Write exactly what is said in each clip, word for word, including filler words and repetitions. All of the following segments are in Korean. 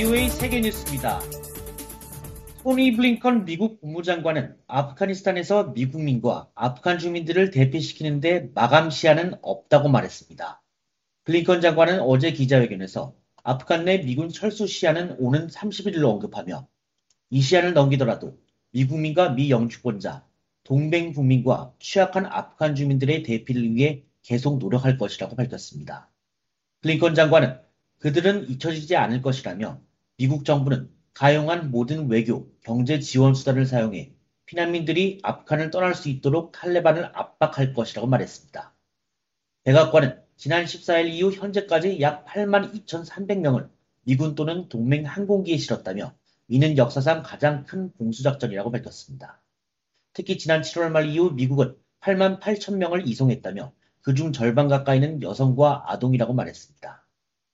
브이오에이 세계뉴스입니다. 토니 블링컨 미국 국무장관은 아프가니스탄에서 미국민과 아프간 주민들을 대피시키는 데 마감 시한은 없다고 말했습니다. 블링컨 장관은 어제 기자회견에서 아프간 내 미군 철수 시한은 오는 삼십일로 언급하며 이 시한을 넘기더라도 미국민과 미영주권자, 동맹 국민과 취약한 아프간 주민들의 대피를 위해 계속 노력할 것이라고 밝혔습니다. 블링컨 장관은 그들은 잊혀지지 않을 것이라며 미국 정부는 가용한 모든 외교, 경제 지원 수단을 사용해 피난민들이 아프간을 떠날 수 있도록 탈레반을 압박할 것이라고 말했습니다. 백악관은 지난 십사일 이후 현재까지 약 팔만 이천삼백 명을 미군 또는 동맹 항공기에 실었다며 이는 역사상 가장 큰 공수작전이라고 밝혔습니다. 특히 지난 칠월 말 이후 미국은 팔만 팔천 명을 이송했다며 그중 절반 가까이는 여성과 아동이라고 말했습니다.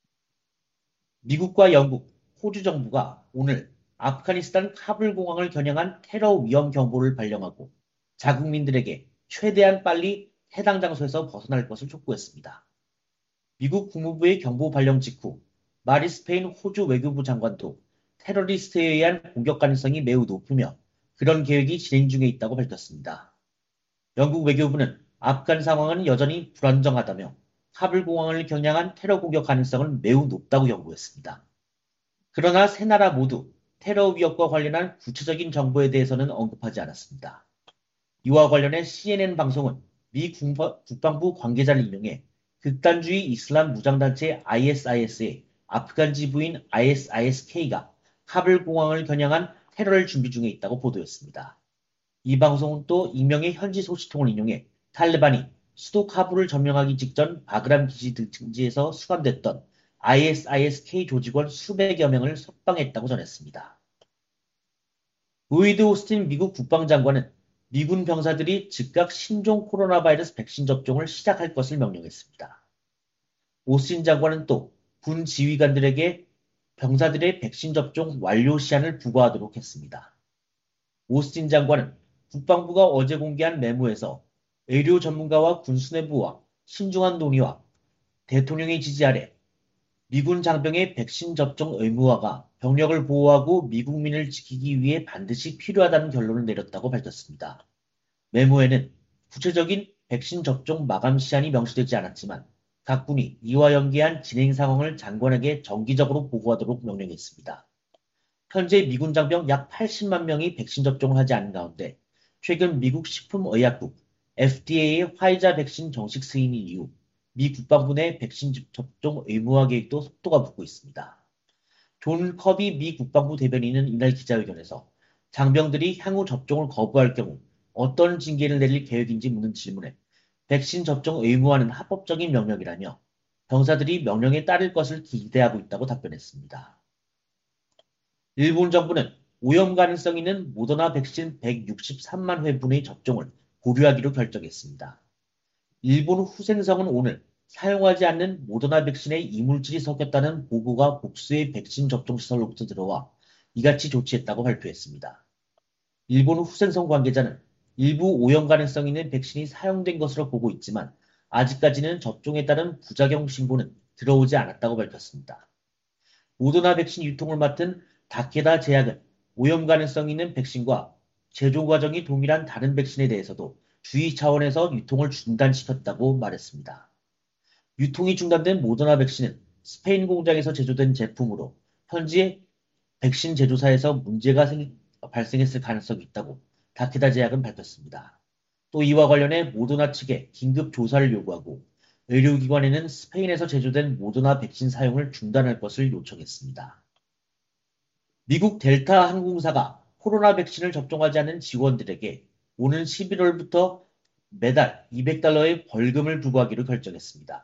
미국과 영국, 호주 정부가 오늘 아프가니스탄 카불 공항을 겨냥한 테러 위험 경보를 발령하고 자국민들에게 최대한 빨리 해당 장소에서 벗어날 것을 촉구했습니다. 미국 국무부의 경보 발령 직후 마리 스페인 호주 외교부 장관도 테러리스트에 의한 공격 가능성이 매우 높으며 그런 계획이 진행 중에 있다고 밝혔습니다. 영국 외교부는 아프간 상황은 여전히 불안정하다며 카불 공항을 겨냥한 테러 공격 가능성은 매우 높다고 경고했습니다. 그러나 세 나라 모두 테러 위협과 관련한 구체적인 정보에 대해서는 언급하지 않았습니다. 이와 관련해 씨엔엔 방송은 미 국방부 관계자를 인용해 극단주의 이슬람 무장단체 아이에스아이에스의 아프간 지부인 아이에스아이에스케이가 카불 공항을 겨냥한 테러를 준비 중에 있다고 보도했습니다. 이 방송은 또 익명의 현지 소식통을 인용해 탈레반이 수도 카불을 점령하기 직전 바그람 기지 등지에서 수감됐던 아이에스아이에스케이 조직원 수백여 명을 석방했다고 전했습니다. 로이드 오스틴 미국 국방장관은 미군 병사들이 즉각 신종 코로나 바이러스 백신 접종을 시작할 것을 명령했습니다. 오스틴 장관은 또 군 지휘관들에게 병사들의 백신 접종 완료 시한을 부과하도록 했습니다. 오스틴 장관은 국방부가 어제 공개한 메모에서 의료 전문가와 군 수뇌부와 신중한 논의와 대통령의 지지 아래 미군 장병의 백신 접종 의무화가 병력을 보호하고 미국민을 지키기 위해 반드시 필요하다는 결론을 내렸다고 밝혔습니다. 메모에는 구체적인 백신 접종 마감 시한이 명시되지 않았지만 각 군이 이와 연계한 진행 상황을 장관에게 정기적으로 보고하도록 명령했습니다. 현재 미군 장병 약 팔십만 명이 백신 접종을 하지 않은 가운데 최근 미국 식품의약국 에프디에이의 화이자 백신 정식 승인 이후 미 국방부 내 백신 접종 의무화 계획도 속도가 붙고 있습니다. 존 커비 미 국방부 대변인은 이날 기자회견에서 장병들이 향후 접종을 거부할 경우 어떤 징계를 내릴 계획인지 묻는 질문에 백신 접종 의무화는 합법적인 명령이라며 병사들이 명령에 따를 것을 기대하고 있다고 답변했습니다. 일본 정부는 오염 가능성 있는 모더나 백신 백육십삼만 회분의 접종을 보류하기로 결정했습니다. 일본 후생성은 오늘 사용하지 않는 모더나 백신에 이물질이 섞였다는 보고가 복수의 백신 접종 시설로부터 들어와 이같이 조치했다고 발표했습니다. 일본 후생성 관계자는 일부 오염 가능성 있는 백신이 사용된 것으로 보고 있지만 아직까지는 접종에 따른 부작용 신고는 들어오지 않았다고 밝혔습니다. 모더나 백신 유통을 맡은 다케다 제약은 오염 가능성 있는 백신과 제조 과정이 동일한 다른 백신에 대해서도 주의 차원에서 유통을 중단시켰다고 말했습니다. 유통이 중단된 모더나 백신은 스페인 공장에서 제조된 제품으로 현재 백신 제조사에서 문제가 생, 발생했을 가능성이 있다고 다케다 제약은 밝혔습니다. 또 이와 관련해 모더나 측에 긴급 조사를 요구하고 의료기관에는 스페인에서 제조된 모더나 백신 사용을 중단할 것을 요청했습니다. 미국 델타 항공사가 코로나 백신을 접종하지 않은 직원들에게 오는 십일월부터 매달 이백 달러의 벌금을 부과하기로 결정했습니다.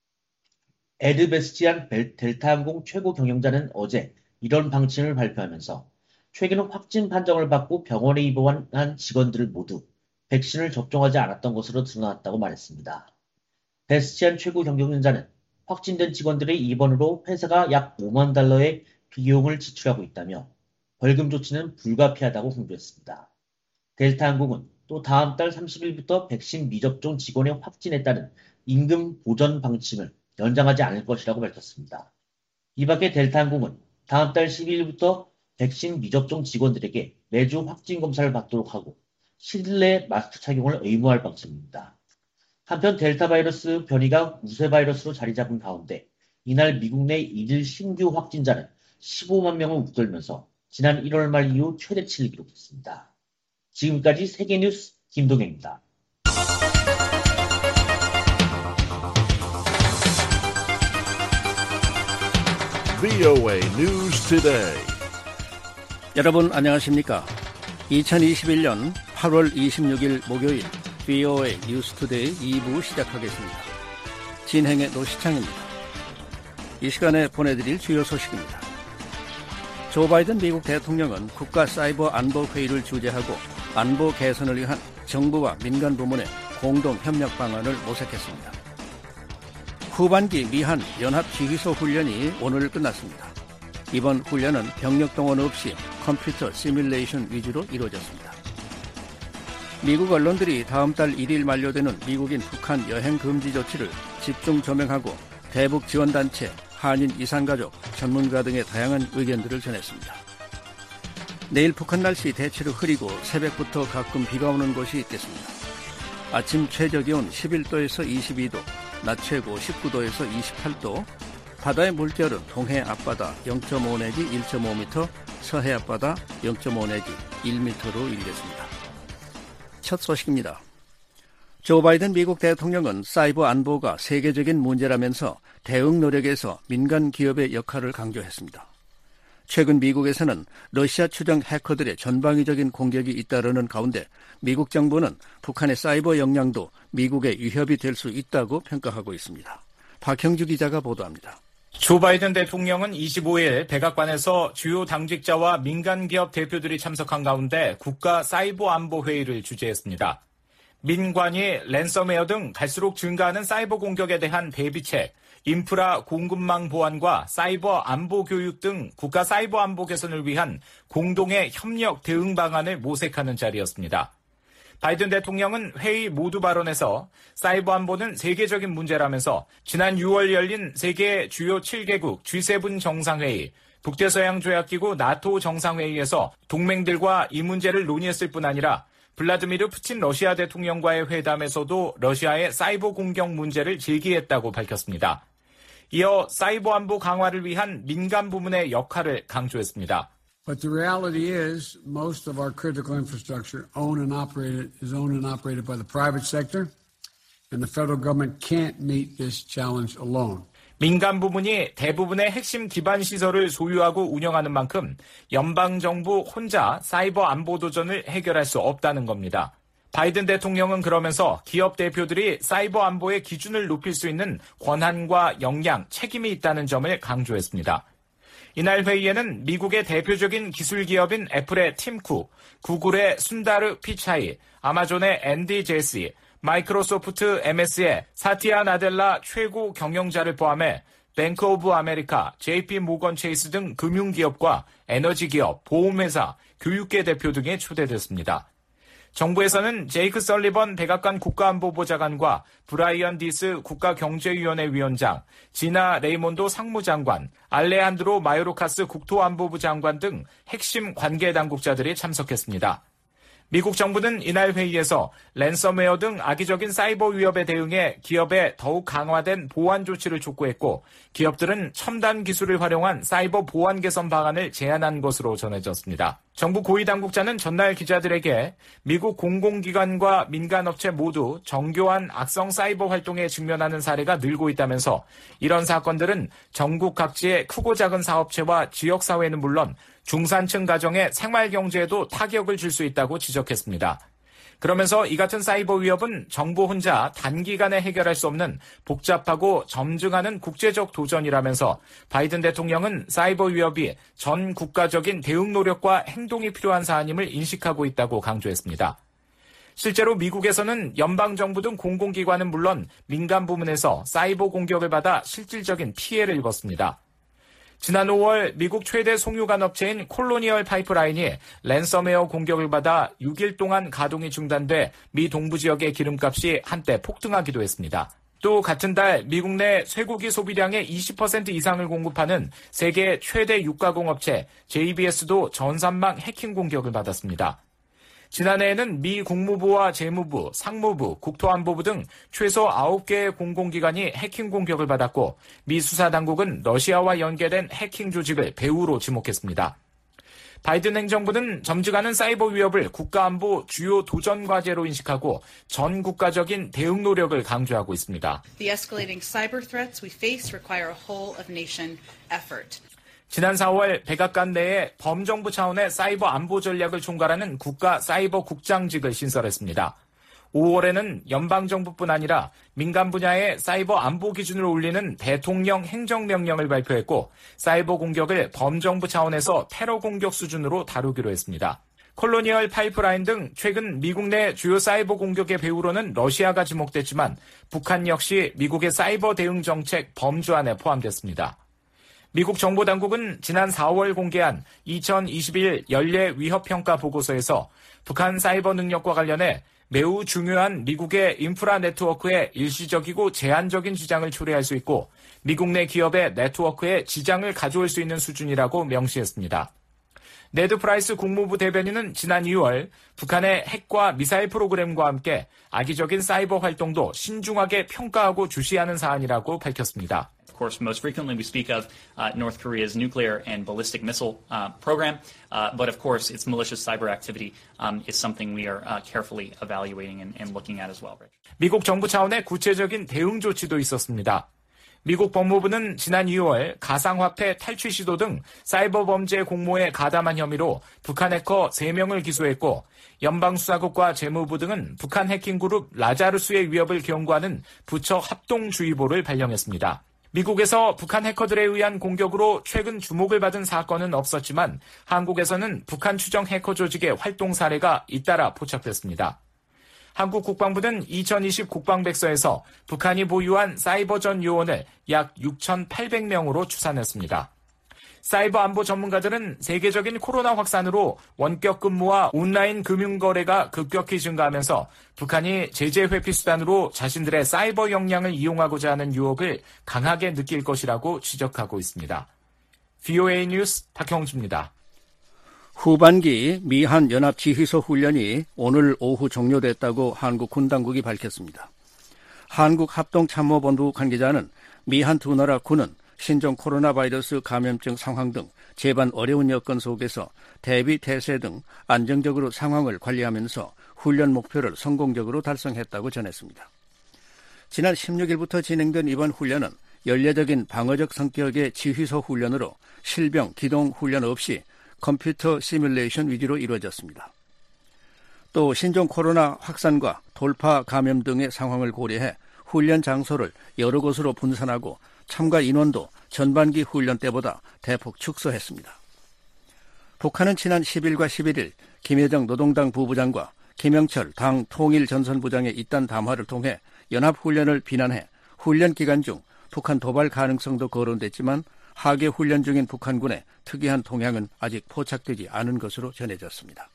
에드 베스티안 델타항공 최고 경영자는 어제 이런 방침을 발표하면서 최근 확진 판정을 받고 병원에 입원한 직원들 모두 백신을 접종하지 않았던 것으로 드러났다고 말했습니다. 베스티안 최고 경영자는 확진된 직원들의 입원으로 회사가 약 오만 달러의 비용을 지출하고 있다며 벌금 조치는 불가피하다고 홍보했습니다. 델타항공은 또 다음 달 삼십일부터 백신 미접종 직원의 확진에 따른 임금 보전 방침을 연장하지 않을 것이라고 밝혔습니다. 이 밖에 델타항공은 다음 달 십이 일부터 백신 미접종 직원들에게 매주 확진 검사를 받도록 하고 실내 마스크 착용을 의무할 방침입니다. 한편 델타 바이러스 변이가 우세 바이러스로 자리 잡은 가운데 이날 미국 내 일일 신규 확진자는 십오만 명을 웃돌면서 지난 일월 말 이후 최대치를 기록했습니다. 지금까지 세계뉴스 김동현입니다. 브이오에이 News Today. 여러분 안녕하십니까? 이천이십일년 팔월 이십육일 목요일 브이오에이 뉴스 투데이 이 부 시작하겠습니다. 진행의 노시창입니다. 이 시간에 보내드릴 주요 소식입니다. 조 바이든 미국 대통령은 국가 사이버 안보 회의를 주재하고 안보 개선을 위한 정부와 민간 부문의 공동 협력 방안을 모색했습니다. 후반기 미한 연합지휘소 훈련이 오늘 끝났습니다. 이번 훈련은 병력 동원 없이 컴퓨터 시뮬레이션 위주로 이루어졌습니다. 미국 언론들이 다음 달 일 일 만료되는 미국인 북한 여행 금지 조치를 집중 조명하고 대북 지원단체, 한인 이산가족, 전문가 등의 다양한 의견들을 전했습니다. 내일 북한 날씨 대체로 흐리고 새벽부터 가끔 비가 오는 곳이 있겠습니다. 아침 최저기온 십일 도에서 이십이 도, 낮 최고 십구 도에서 이십팔 도, 바다의 물결은 동해 앞바다 영 점 오 내지 일 점 오 미터, 서해 앞바다 영 점 오 내지 일 미터로 일겠습니다. 첫 소식입니다. 조 바이든 미국 대통령은 사이버 안보가 세계적인 문제라면서 대응 노력에서 민간 기업의 역할을 강조했습니다. 최근 미국에서는 러시아 추정 해커들의 전방위적인 공격이 잇따르는 가운데 미국 정부는 북한의 사이버 역량도 미국의 위협이 될 수 있다고 평가하고 있습니다. 박형주 기자가 보도합니다. 조 바이든 대통령은 이십오 일 백악관에서 주요 당직자와 민간 기업 대표들이 참석한 가운데 국가 사이버 안보 회의를 주재했습니다. 민관이 랜섬웨어 등 갈수록 증가하는 사이버 공격에 대한 대비책, 인프라 공급망 보안과 사이버 안보 교육 등 국가 사이버 안보 개선을 위한 공동의 협력 대응 방안을 모색하는 자리였습니다. 바이든 대통령은 회의 모두 발언에서 사이버 안보는 세계적인 문제라면서 지난 유월 열린 세계 주요 칠 개국 지 세븐 정상회의, 북대서양조약기구 나토 정상회의에서 동맹들과 이 문제를 논의했을 뿐 아니라 블라드미르 푸틴 러시아 대통령과의 회담에서도 러시아의 사이버 공격 문제를 제기했다고 밝혔습니다. 이어 사이버 안보 강화를 위한 민간 부문의 역할을 강조했습니다. But the reality is most of our critical infrastructure owned and operated is owned and operated by the private sector, and the federal government can't meet this challenge alone. 민간 부문이 대부분의 핵심 기반 시설을 소유하고 운영하는 만큼 연방정부 혼자 사이버 안보 도전을 해결할 수 없다는 겁니다. 바이든 대통령은 그러면서 기업 대표들이 사이버 안보의 기준을 높일 수 있는 권한과 역량, 책임이 있다는 점을 강조했습니다. 이날 회의에는 미국의 대표적인 기술 기업인 애플의 팀 쿡, 구글의 순다르 피차이, 아마존의 앤디 제시, 마이크로소프트 엠에스의 사티아 나델라 최고 경영자를 포함해 뱅크 오브 아메리카, 제이피 모건 체이스 등 금융기업과 에너지기업, 보험회사, 교육계 대표 등이 초대됐습니다. 정부에서는 제이크 설리번 백악관 국가안보보좌관과 브라이언 디스 국가경제위원회 위원장, 지나 레이몬도 상무장관, 알레한드로 마요르카스 국토안보부 장관 등 핵심 관계당국자들이 참석했습니다. 미국 정부는 이날 회의에서 랜섬웨어 등 악의적인 사이버 위협에 대응해 기업에 더욱 강화된 보안 조치를 촉구했고 기업들은 첨단 기술을 활용한 사이버 보안 개선 방안을 제안한 것으로 전해졌습니다. 정부 고위 당국자는 전날 기자들에게 미국 공공기관과 민간업체 모두 정교한 악성 사이버 활동에 직면하는 사례가 늘고 있다면서 이런 사건들은 전국 각지의 크고 작은 사업체와 지역사회는 물론 중산층 가정의 생활경제에도 타격을 줄 수 있다고 지적했습니다. 그러면서 이 같은 사이버 위협은 정부 혼자 단기간에 해결할 수 없는 복잡하고 점증하는 국제적 도전이라면서 바이든 대통령은 사이버 위협이 전 국가적인 대응 노력과 행동이 필요한 사안임을 인식하고 있다고 강조했습니다. 실제로 미국에서는 연방정부 등 공공기관은 물론 민간 부문에서 사이버 공격을 받아 실질적인 피해를 입었습니다. 지난 오월 미국 최대 송유관 업체인 콜로니얼 파이프라인이 랜섬웨어 공격을 받아 육 일 동안 가동이 중단돼 미 동부 지역의 기름값이 한때 폭등하기도 했습니다. 또 같은 달 미국 내 쇠고기 소비량의 이십 퍼센트 이상을 공급하는 세계 최대 육가공업체 제이비에스도 전산망 해킹 공격을 받았습니다. 지난해에는 미 국무부와 재무부, 상무부, 국토안보부 등 최소 아홉 개의 공공기관이 해킹 공격을 받았고 미 수사당국은 러시아와 연계된 해킹 조직을 배후로 지목했습니다. 바이든 행정부는 점증하는 사이버 위협을 국가안보 주요 도전 과제로 인식하고 전 국가적인 대응 노력을 강조하고 있습니다. The escalating cyber threats we face require a whole of nation effort. 지난 사월 백악관 내에 범정부 차원의 사이버 안보 전략을 총괄하는 국가 사이버 국장직을 신설했습니다. 오월에는 연방정부뿐 아니라 민간 분야의 사이버 안보 기준을 올리는 대통령 행정명령을 발표했고 사이버 공격을 범정부 차원에서 테러 공격 수준으로 다루기로 했습니다. 콜로니얼 파이프라인 등 최근 미국 내 주요 사이버 공격의 배후로는 러시아가 지목됐지만 북한 역시 미국의 사이버 대응 정책 범주안에 포함됐습니다. 미국 정보당국은 지난 사월 공개한 이천이십일 연례 위협평가 보고서에서 북한 사이버 능력과 관련해 매우 중요한 미국의 인프라 네트워크에 일시적이고 제한적인 지장을 초래할 수 있고 미국 내 기업의 네트워크에 지장을 가져올 수 있는 수준이라고 명시했습니다. 네드 프라이스 국무부 대변인은 지난 이월 북한의 핵과 미사일 프로그램과 함께 악의적인 사이버 활동도 신중하게 평가하고 주시하는 사안이라고 밝혔습니다. Of course, most frequently we speak of uh, North Korea's nuclear and ballistic missile uh, program, uh, but of course its malicious cyber activity um, is something we are uh, carefully evaluating and, and looking at as well. 미국 정부 차원의 구체적인 대응 조치도 있었습니다. 미국 법무부는 지난 이월 가상화폐 탈취 시도 등 사이버 범죄 공모에 가담한 혐의로 북한 해커 세 명을 기소했고 연방수사국과 재무부 등은 북한 해킹그룹 라자루스의 위협을 경고하는 부처 합동주의보를 발령했습니다. 미국에서 북한 해커들에 의한 공격으로 최근 주목을 받은 사건은 없었지만 한국에서는 북한 추정 해커 조직의 활동 사례가 잇따라 포착됐습니다. 한국 국방부는 이천이십 국방백서에서 북한이 보유한 사이버전 요원을 약 육천팔백 명으로 추산했습니다. 사이버 안보 전문가들은 세계적인 코로나 확산으로 원격 근무와 온라인 금융 거래가 급격히 증가하면서 북한이 제재 회피 수단으로 자신들의 사이버 역량을 이용하고자 하는 유혹을 강하게 느낄 것이라고 지적하고 있습니다. 브이오에이 뉴스 박형주입니다. 후반기 미한 연합지휘소 훈련이 오늘 오후 종료됐다고 한국 군 당국이 밝혔습니다. 한국합동참모본부 관계자는 미한 두 나라 군은 신종 코로나 바이러스 감염증 상황 등 제반 어려운 여건 속에서 대비 태세 등 안정적으로 상황을 관리하면서 훈련 목표를 성공적으로 달성했다고 전했습니다. 지난 십육 일부터 진행된 이번 훈련은 연례적인 방어적 성격의 지휘소 훈련으로 실병 기동 훈련 없이 컴퓨터 시뮬레이션 위주로 이루어졌습니다. 또 신종 코로나 확산과 돌파 감염 등의 상황을 고려해 훈련 장소를 여러 곳으로 분산하고 참가 인원도 전반기 훈련 때보다 대폭 축소했습니다. 북한은 지난 십 일과 십일 일 김여정 노동당 부부장과 김영철 당 통일전선부장의 잇단 담화를 통해 연합훈련을 비난해 훈련 기간 중 북한 도발 가능성도 거론됐지만 하계 훈련 중인 북한군의 특이한 동향은 아직 포착되지 않은 것으로 전해졌습니다.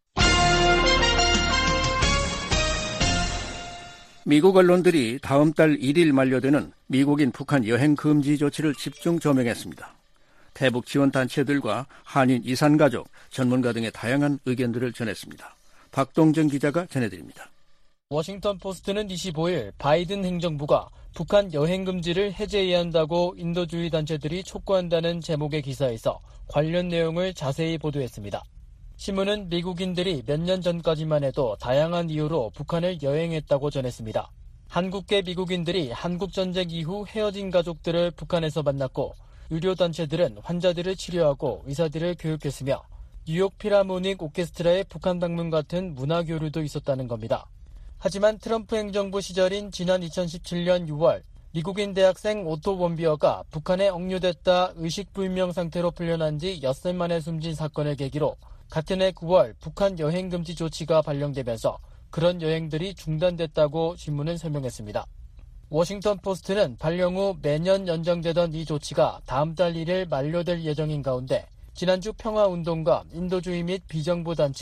미국 언론들이 다음 달 일 일 만료되는 미국인 북한 여행 금지 조치를 집중 조명했습니다. 태북 지원 단체들과 한인 이산가족, 전문가 등의 다양한 의견들을 전했습니다. 박동정 기자가 전해드립니다. 워싱턴 포스트는 이십오 일 바이든 행정부가 북한 여행 금지를 해제해야 한다고 인도주의 단체들이 촉구한다는 제목의 기사에서 관련 내용을 자세히 보도했습니다. 신문은 미국인들이 몇 년 전까지만 해도 다양한 이유로 북한을 여행했다고 전했습니다. 한국계 미국인들이 한국전쟁 이후 헤어진 가족들을 북한에서 만났고 의료단체들은 환자들을 치료하고 의사들을 교육했으며 뉴욕 필하모닉 오케스트라의 북한 방문 같은 문화교류도 있었다는 겁니다. 하지만 트럼프 행정부 시절인 지난 이천십칠 년 유월 미국인 대학생 오토 원비어가 북한에 억류됐다 의식불명 상태로 풀려난 지 엿새 만에 숨진 사건을 계기로 같은 해 구월 북한 여행 금지 조치가 발령되면서 그런 여행들이 중단됐다고 신문은 설명했습니다. 워싱턴 포스트는 발령 후 매년 연장되던 이 조치가 다음 달 일 일 만료될 예정인 가운데 지난주 평화운동가 인도주의 및 비정부단체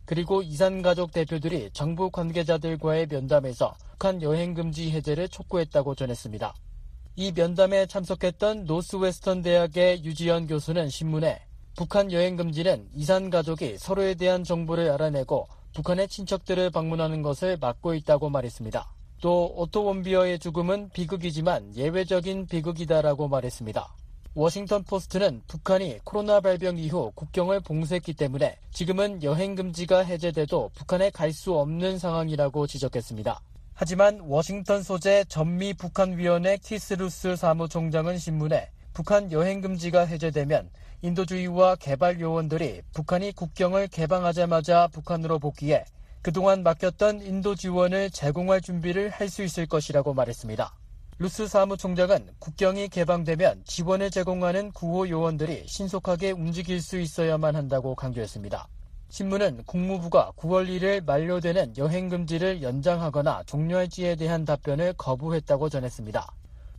그리고 이산가족 대표들이 정부 관계자들과의 면담에서 북한 여행금지 해제를 촉구했다고 전했습니다. 이 면담에 참석했던 노스웨스턴 대학의 유지연 교수는 신문에 북한 여행금지는 이산가족이 서로에 대한 정보를 알아내고 북한의 친척들을 방문하는 것을 막고 있다고 말했습니다. 또 오토 원비어의 죽음은 비극이지만 예외적인 비극이다라고 말했습니다. 워싱턴 포스트는 북한이 코로나 발병 이후 국경을 봉쇄했기 때문에 지금은 여행금지가 해제돼도 북한에 갈 수 없는 상황이라고 지적했습니다. 하지만 워싱턴 소재 전미 북한위원회 키스 루스 사무총장은 신문에 북한 여행금지가 해제되면 인도주의와 개발 요원들이 북한이 국경을 개방하자마자 북한으로 복귀해 그동안 맡겼던 인도 지원을 제공할 준비를 할 수 있을 것이라고 말했습니다. 루스 사무총장은 국경이 개방되면 지원을 제공하는 구호 요원들이 신속하게 움직일 수 있어야만 한다고 강조했습니다. 신문은 국무부가 구월 일일 만료되는 여행금지를 연장하거나 종료할지에 대한 답변을 거부했다고 전했습니다.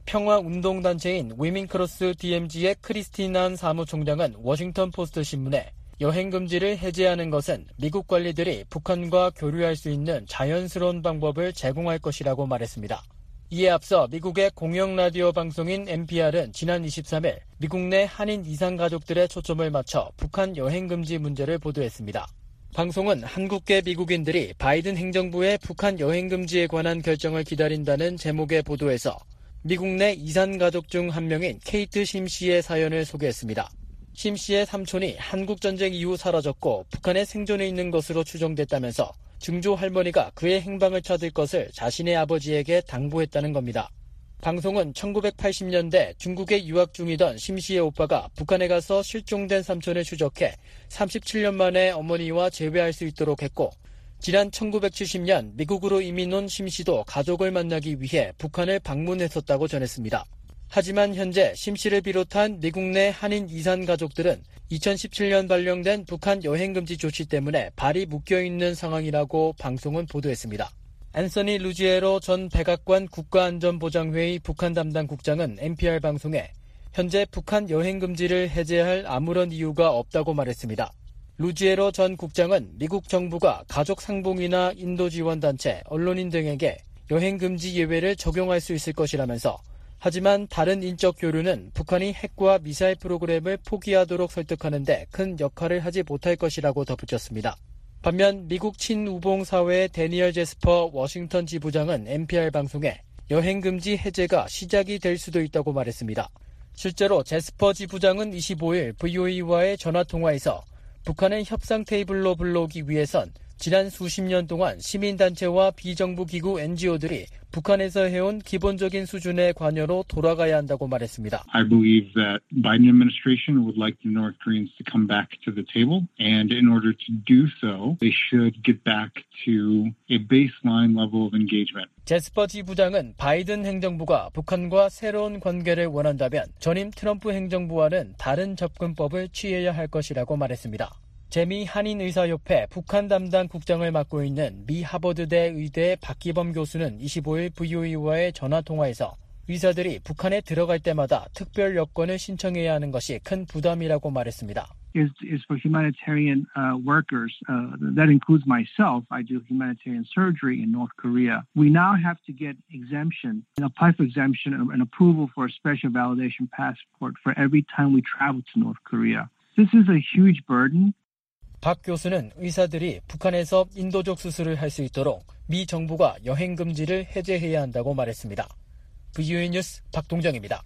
평화운동단체인 위민크로스 디엠지의 크리스티난 사무총장은 워싱턴 포스트 신문에 여행금지를 해제하는 것은 미국 관리들이 북한과 교류할 수 있는 자연스러운 방법을 제공할 것이라고 말했습니다. 이에 앞서 미국의 공영라디오 방송인 엔피알은 지난 이십삼일 미국 내 한인 이산가족들의 초점을 맞춰 북한 여행금지 문제를 보도했습니다. 방송은 한국계 미국인들이 바이든 행정부의 북한 여행금지에 관한 결정을 기다린다는 제목의 보도에서 미국 내 이산가족 중 한 명인 케이트 심 씨의 사연을 소개했습니다. 심 씨의 삼촌이 한국전쟁 이후 사라졌고 북한에 생존해 있는 것으로 추정됐다면서 증조 할머니가 그의 행방을 찾을 것을 자신의 아버지에게 당부했다는 겁니다. 방송은 천구백팔십 년대 중국에 유학 중이던 심 씨의 오빠가 북한에 가서 실종된 삼촌을 추적해 삼십칠 년 만에 어머니와 재회할 수 있도록 했고 지난 천구백칠십 년 미국으로 이민 온 심 씨도 가족을 만나기 위해 북한을 방문했었다고 전했습니다. 하지만 현재 심 씨를 비롯한 미국 내 한인 이산 가족들은 이천십칠 년 발령된 북한 여행금지 조치 때문에 발이 묶여있는 상황이라고 방송은 보도했습니다. 앤서니 루지에로 전 백악관 국가안전보장회의 북한 담당 국장은 엔피알 방송에 현재 북한 여행금지를 해제할 아무런 이유가 없다고 말했습니다. 루지에로 전 국장은 미국 정부가 가족 상봉이나 인도 지원단체, 언론인 등에게 여행금지 예외를 적용할 수 있을 것이라면서 하지만 다른 인적 교류는 북한이 핵과 미사일 프로그램을 포기하도록 설득하는 데 큰 역할을 하지 못할 것이라고 덧붙였습니다. 반면 미국 친우봉 사회의 데니얼 제스퍼 워싱턴 지부장은 엔피알 방송에 여행금지 해제가 시작이 될 수도 있다고 말했습니다. 실제로 제스퍼 지부장은 이십오일 브이오에이와의 전화통화에서 북한을 협상 테이블로 불러오기 위해선 지난 수십 년 동안 시민단체와 비정부기구 엔지오들이 북한에서 해온 기본적인 수준의 관여로 돌아가야 한다고 말했습니다. I believe that Biden administration would like the North Koreans to come back to the table, and in order to do so, they should get back to a baseline level of engagement. 제스퍼 지부장은 바이든 행정부가 북한과 새로운 관계를 원한다면 전임 트럼프 행정부와는 다른 접근법을 취해야 할 것이라고 말했습니다. 재미 한인의사협회 북한 담당 국장을 맡고 있는 미 하버드대 의대 박기범 교수는 이십오일 브이오에이와의 전화통화에서 의사들이 북한에 들어갈 때마다 특별 여권을 신청해야 하는 것이 큰 부담이라고 말했습니다. Is, is for humanitarian uh, workers. Uh, that includes myself. I do humanitarian surgery in North Korea. We now have to get exemption and apply for exemption and approval for a special validation passport for every time we travel to North Korea. This is a huge burden. 박 교수는 의사들이 북한에서 인도적 수술을 할 수 있도록 미 정부가 여행금지를 해제해야 한다고 말했습니다. 브이오에이 뉴스 박동정입니다.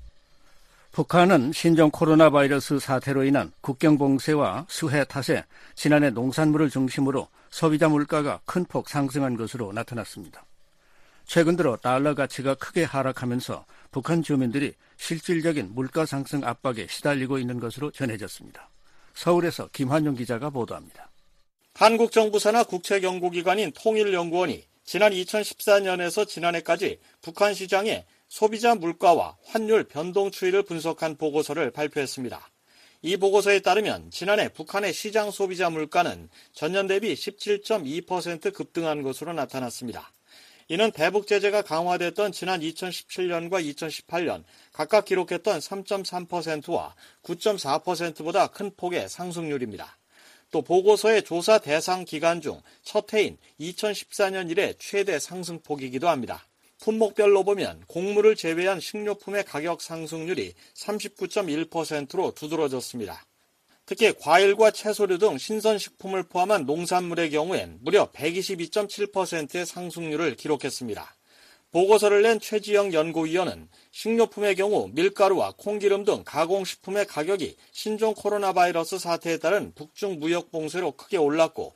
북한은 신종 코로나 바이러스 사태로 인한 국경 봉쇄와 수해 탓에 지난해 농산물을 중심으로 소비자 물가가 큰 폭 상승한 것으로 나타났습니다. 최근 들어 달러 가치가 크게 하락하면서 북한 주민들이 실질적인 물가 상승 압박에 시달리고 있는 것으로 전해졌습니다. 서울에서 김환용 기자가 보도합니다. 한국 정부 산하 국책연구기관인 통일연구원이 지난 이천십사년에서 지난해까지 북한 시장의 소비자 물가와 환율 변동 추이를 분석한 보고서를 발표했습니다. 이 보고서에 따르면 지난해 북한의 시장 소비자 물가는 전년 대비 십칠 점 이 퍼센트 급등한 것으로 나타났습니다. 이는 대북 제재가 강화됐던 지난 이천십칠년과 이천십팔년 각각 기록했던 삼 점 삼 퍼센트와 구 점 사 퍼센트보다 큰 폭의 상승률입니다. 또 보고서의 조사 대상 기간 중 첫 해인 이천십사 년 이래 최대 상승폭이기도 합니다. 품목별로 보면 곡물을 제외한 식료품의 가격 상승률이 삼십구 점 일 퍼센트로 두드러졌습니다. 특히 과일과 채소류 등 신선식품을 포함한 농산물의 경우엔 무려 백이십이 점 칠 퍼센트의 상승률을 기록했습니다. 보고서를 낸 최지영 연구위원은 식료품의 경우 밀가루와 콩기름 등 가공식품의 가격이 신종 코로나 바이러스 사태에 따른 북중 무역 봉쇄로 크게 올랐고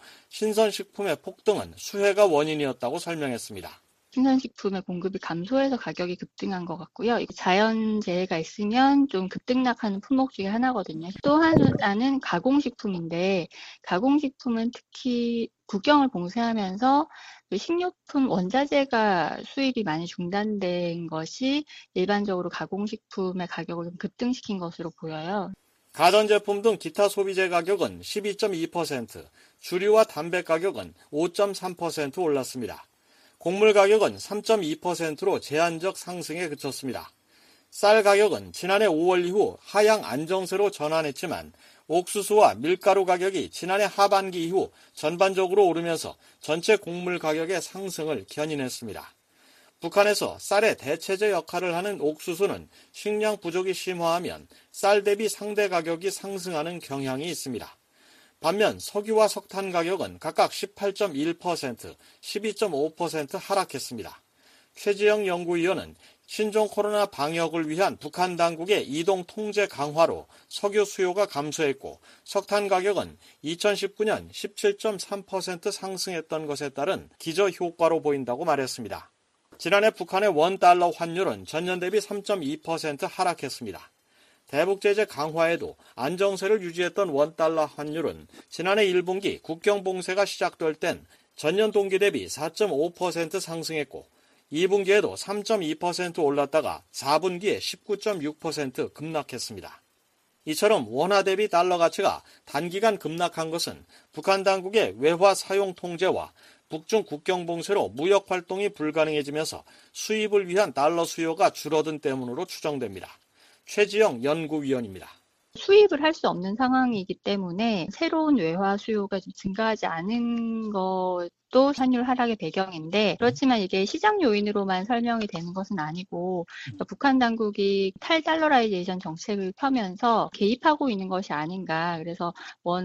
신선식품의 폭등은 수해가 원인이었다고 설명했습니다. 신선식품의 공급이 감소해서 가격이 급등한 것 같고요. 자연재해가 있으면 좀 급등락하는 품목 중에 하나거든요. 또 하나는 가공식품인데 가공식품은 특히 국경을 봉쇄하면서 식료품 원자재가 수입이 많이 중단된 것이 일반적으로 가공식품의 가격을 좀 급등시킨 것으로 보여요. 가전제품 등 기타 소비재 가격은 십이 점 이 퍼센트, 주류와 담배 가격은 오 점 삼 퍼센트 올랐습니다. 곡물 가격은 삼 점 이 퍼센트로 제한적 상승에 그쳤습니다. 쌀 가격은 지난해 오월 이후 하향 안정세로 전환했지만 옥수수와 밀가루 가격이 지난해 하반기 이후 전반적으로 오르면서 전체 곡물 가격의 상승을 견인했습니다. 북한에서 쌀의 대체제 역할을 하는 옥수수는 식량 부족이 심화하면 쌀 대비 상대 가격이 상승하는 경향이 있습니다. 반면 석유와 석탄 가격은 각각 십팔 점 일 퍼센트, 십이 점 오 퍼센트 하락했습니다. 최지영 연구위원은 신종 코로나 방역을 위한 북한 당국의 이동 통제 강화로 석유 수요가 감소했고 석탄 가격은 이천십구 년 십칠 점 삼 퍼센트 상승했던 것에 따른 기저 효과로 보인다고 말했습니다. 지난해 북한의 원달러 환율은 전년 대비 삼 점 이 퍼센트 하락했습니다. 대북제재 강화에도 안정세를 유지했던 원달러 환율은 지난해 일 분기 국경 봉쇄가 시작될 땐 전년 동기 대비 사 점 오 퍼센트 상승했고 이 분기에도 삼 점 이 퍼센트 올랐다가 사 분기에 십구 점 육 퍼센트 급락했습니다. 이처럼 원화 대비 달러 가치가 단기간 급락한 것은 북한 당국의 외화 사용 통제와 북중 국경 봉쇄로 무역 활동이 불가능해지면서 수입을 위한 달러 수요가 줄어든 때문으로 추정됩니다. 최지영 연구위원입니다. 수입을 할 수 없는 상황이기 때문에 새로운 외화 수요가 좀 증가하지 않은 것도 환율 하락의 배경인데 그렇지만 이게 시장 요인으로만 설명이 되는 것은 아니고 그러니까 북한 당국이 탈달러라이제이션 정책을 펴면서 개입하고 있는 것이 아닌가. 그래서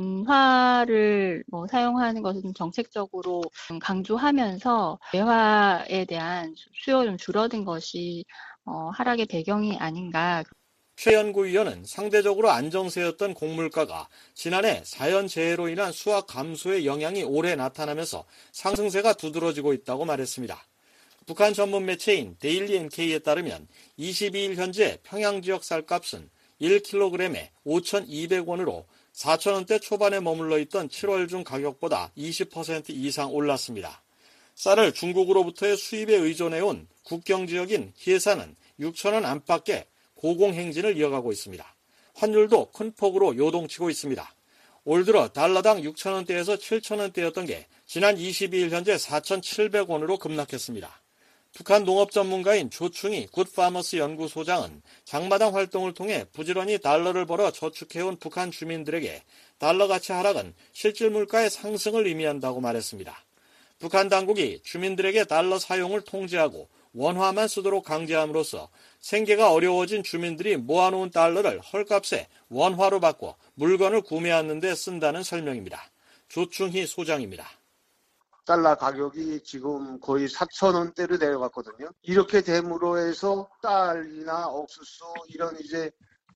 원화를 뭐 사용하는 것을 좀 정책적으로 좀 강조하면서 외화에 대한 수요 좀 줄어든 것이 어, 하락의 배경이 아닌가. 최 연구위원은 상대적으로 안정세였던 곡물가가 지난해 자연재해로 인한 수확 감소의 영향이 올해 나타나면서 상승세가 두드러지고 있다고 말했습니다. 북한 전문 매체인 데일리 엔케이에 따르면 이십이 일 현재 평양 지역 쌀값은 일 킬로그램에 오천이백 원으로 사천 원대 초반에 머물러 있던 칠월 중 가격보다 이십 퍼센트 이상 올랐습니다. 쌀을 중국으로부터의 수입에 의존해온 국경 지역인 해산은 육천 원 안팎의 고공행진을 이어가고 있습니다. 환율도 큰 폭으로 요동치고 있습니다. 올 들어 달러당 육천 원대에서 칠천 원대였던 게 지난 이십이 일 현재 사천칠백 원으로 급락했습니다. 북한 농업 전문가인 조충희 굿파머스 연구소장은 장마당 활동을 통해 부지런히 달러를 벌어 저축해온 북한 주민들에게 달러 가치 하락은 실질 물가의 상승을 의미한다고 말했습니다. 북한 당국이 주민들에게 달러 사용을 통제하고 원화만 쓰도록 강제함으로써 생계가 어려워진 주민들이 모아놓은 달러를 헐값에 원화로 바꿔 물건을 구매하는 데 쓴다는 설명입니다. 조충희 소장입니다. 달러 가격이 지금 거의 사천 원대로 내려갔거든요. 이렇게 됨으로 해서 쌀이나 옥수수 이런 이제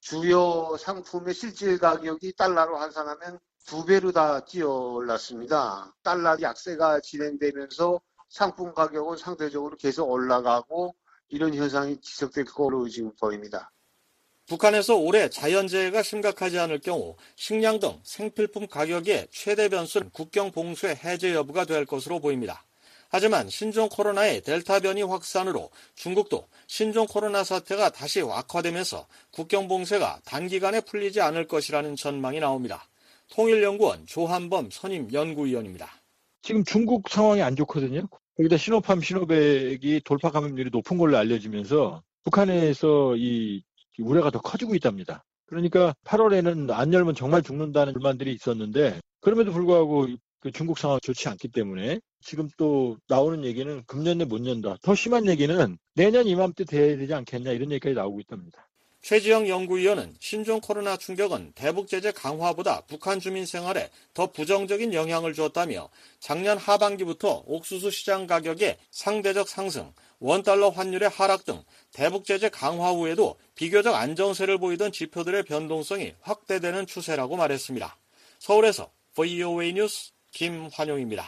주요 상품의 실질 가격이 달러로 환산하면 두 배로 다 뛰어 올랐습니다. 달러 약세가 진행되면서 상품 가격은 상대적으로 계속 올라가고 이런 현상이 지속될 거로 지금 보입니다. 북한에서 올해 자연재해가 심각하지 않을 경우 식량 등 생필품 가격의 최대 변수는 국경 봉쇄 해제 여부가 될 것으로 보입니다. 하지만 신종 코로나의 델타 변이 확산으로 중국도 신종 코로나 사태가 다시 악화되면서 국경 봉쇄가 단기간에 풀리지 않을 것이라는 전망이 나옵니다. 통일연구원 조한범 선임 연구위원입니다. 지금 중국 상황이 안 좋거든요. 여기다 시노팜, 시노백이 돌파 감염률이 높은 걸로 알려지면서 북한에서 이 우려가 더 커지고 있답니다. 그러니까 팔월에는 안 열면 정말 죽는다는 불만들이 있었는데 그럼에도 불구하고 그 중국 상황이 좋지 않기 때문에 지금 또 나오는 얘기는 금년 내 못 연다. 더 심한 얘기는 내년 이맘때 돼야 되지 않겠냐 이런 얘기까지 나오고 있답니다. 최지영 연구위원은 신종 코로나 충격은 대북 제재 강화보다 북한 주민 생활에 더 부정적인 영향을 주었다며 작년 하반기부터 옥수수 시장 가격의 상대적 상승, 원달러 환율의 하락 등 대북 제재 강화 후에도 비교적 안정세를 보이던 지표들의 변동성이 확대되는 추세라고 말했습니다. 서울에서 브이오에이 뉴스 김환용입니다.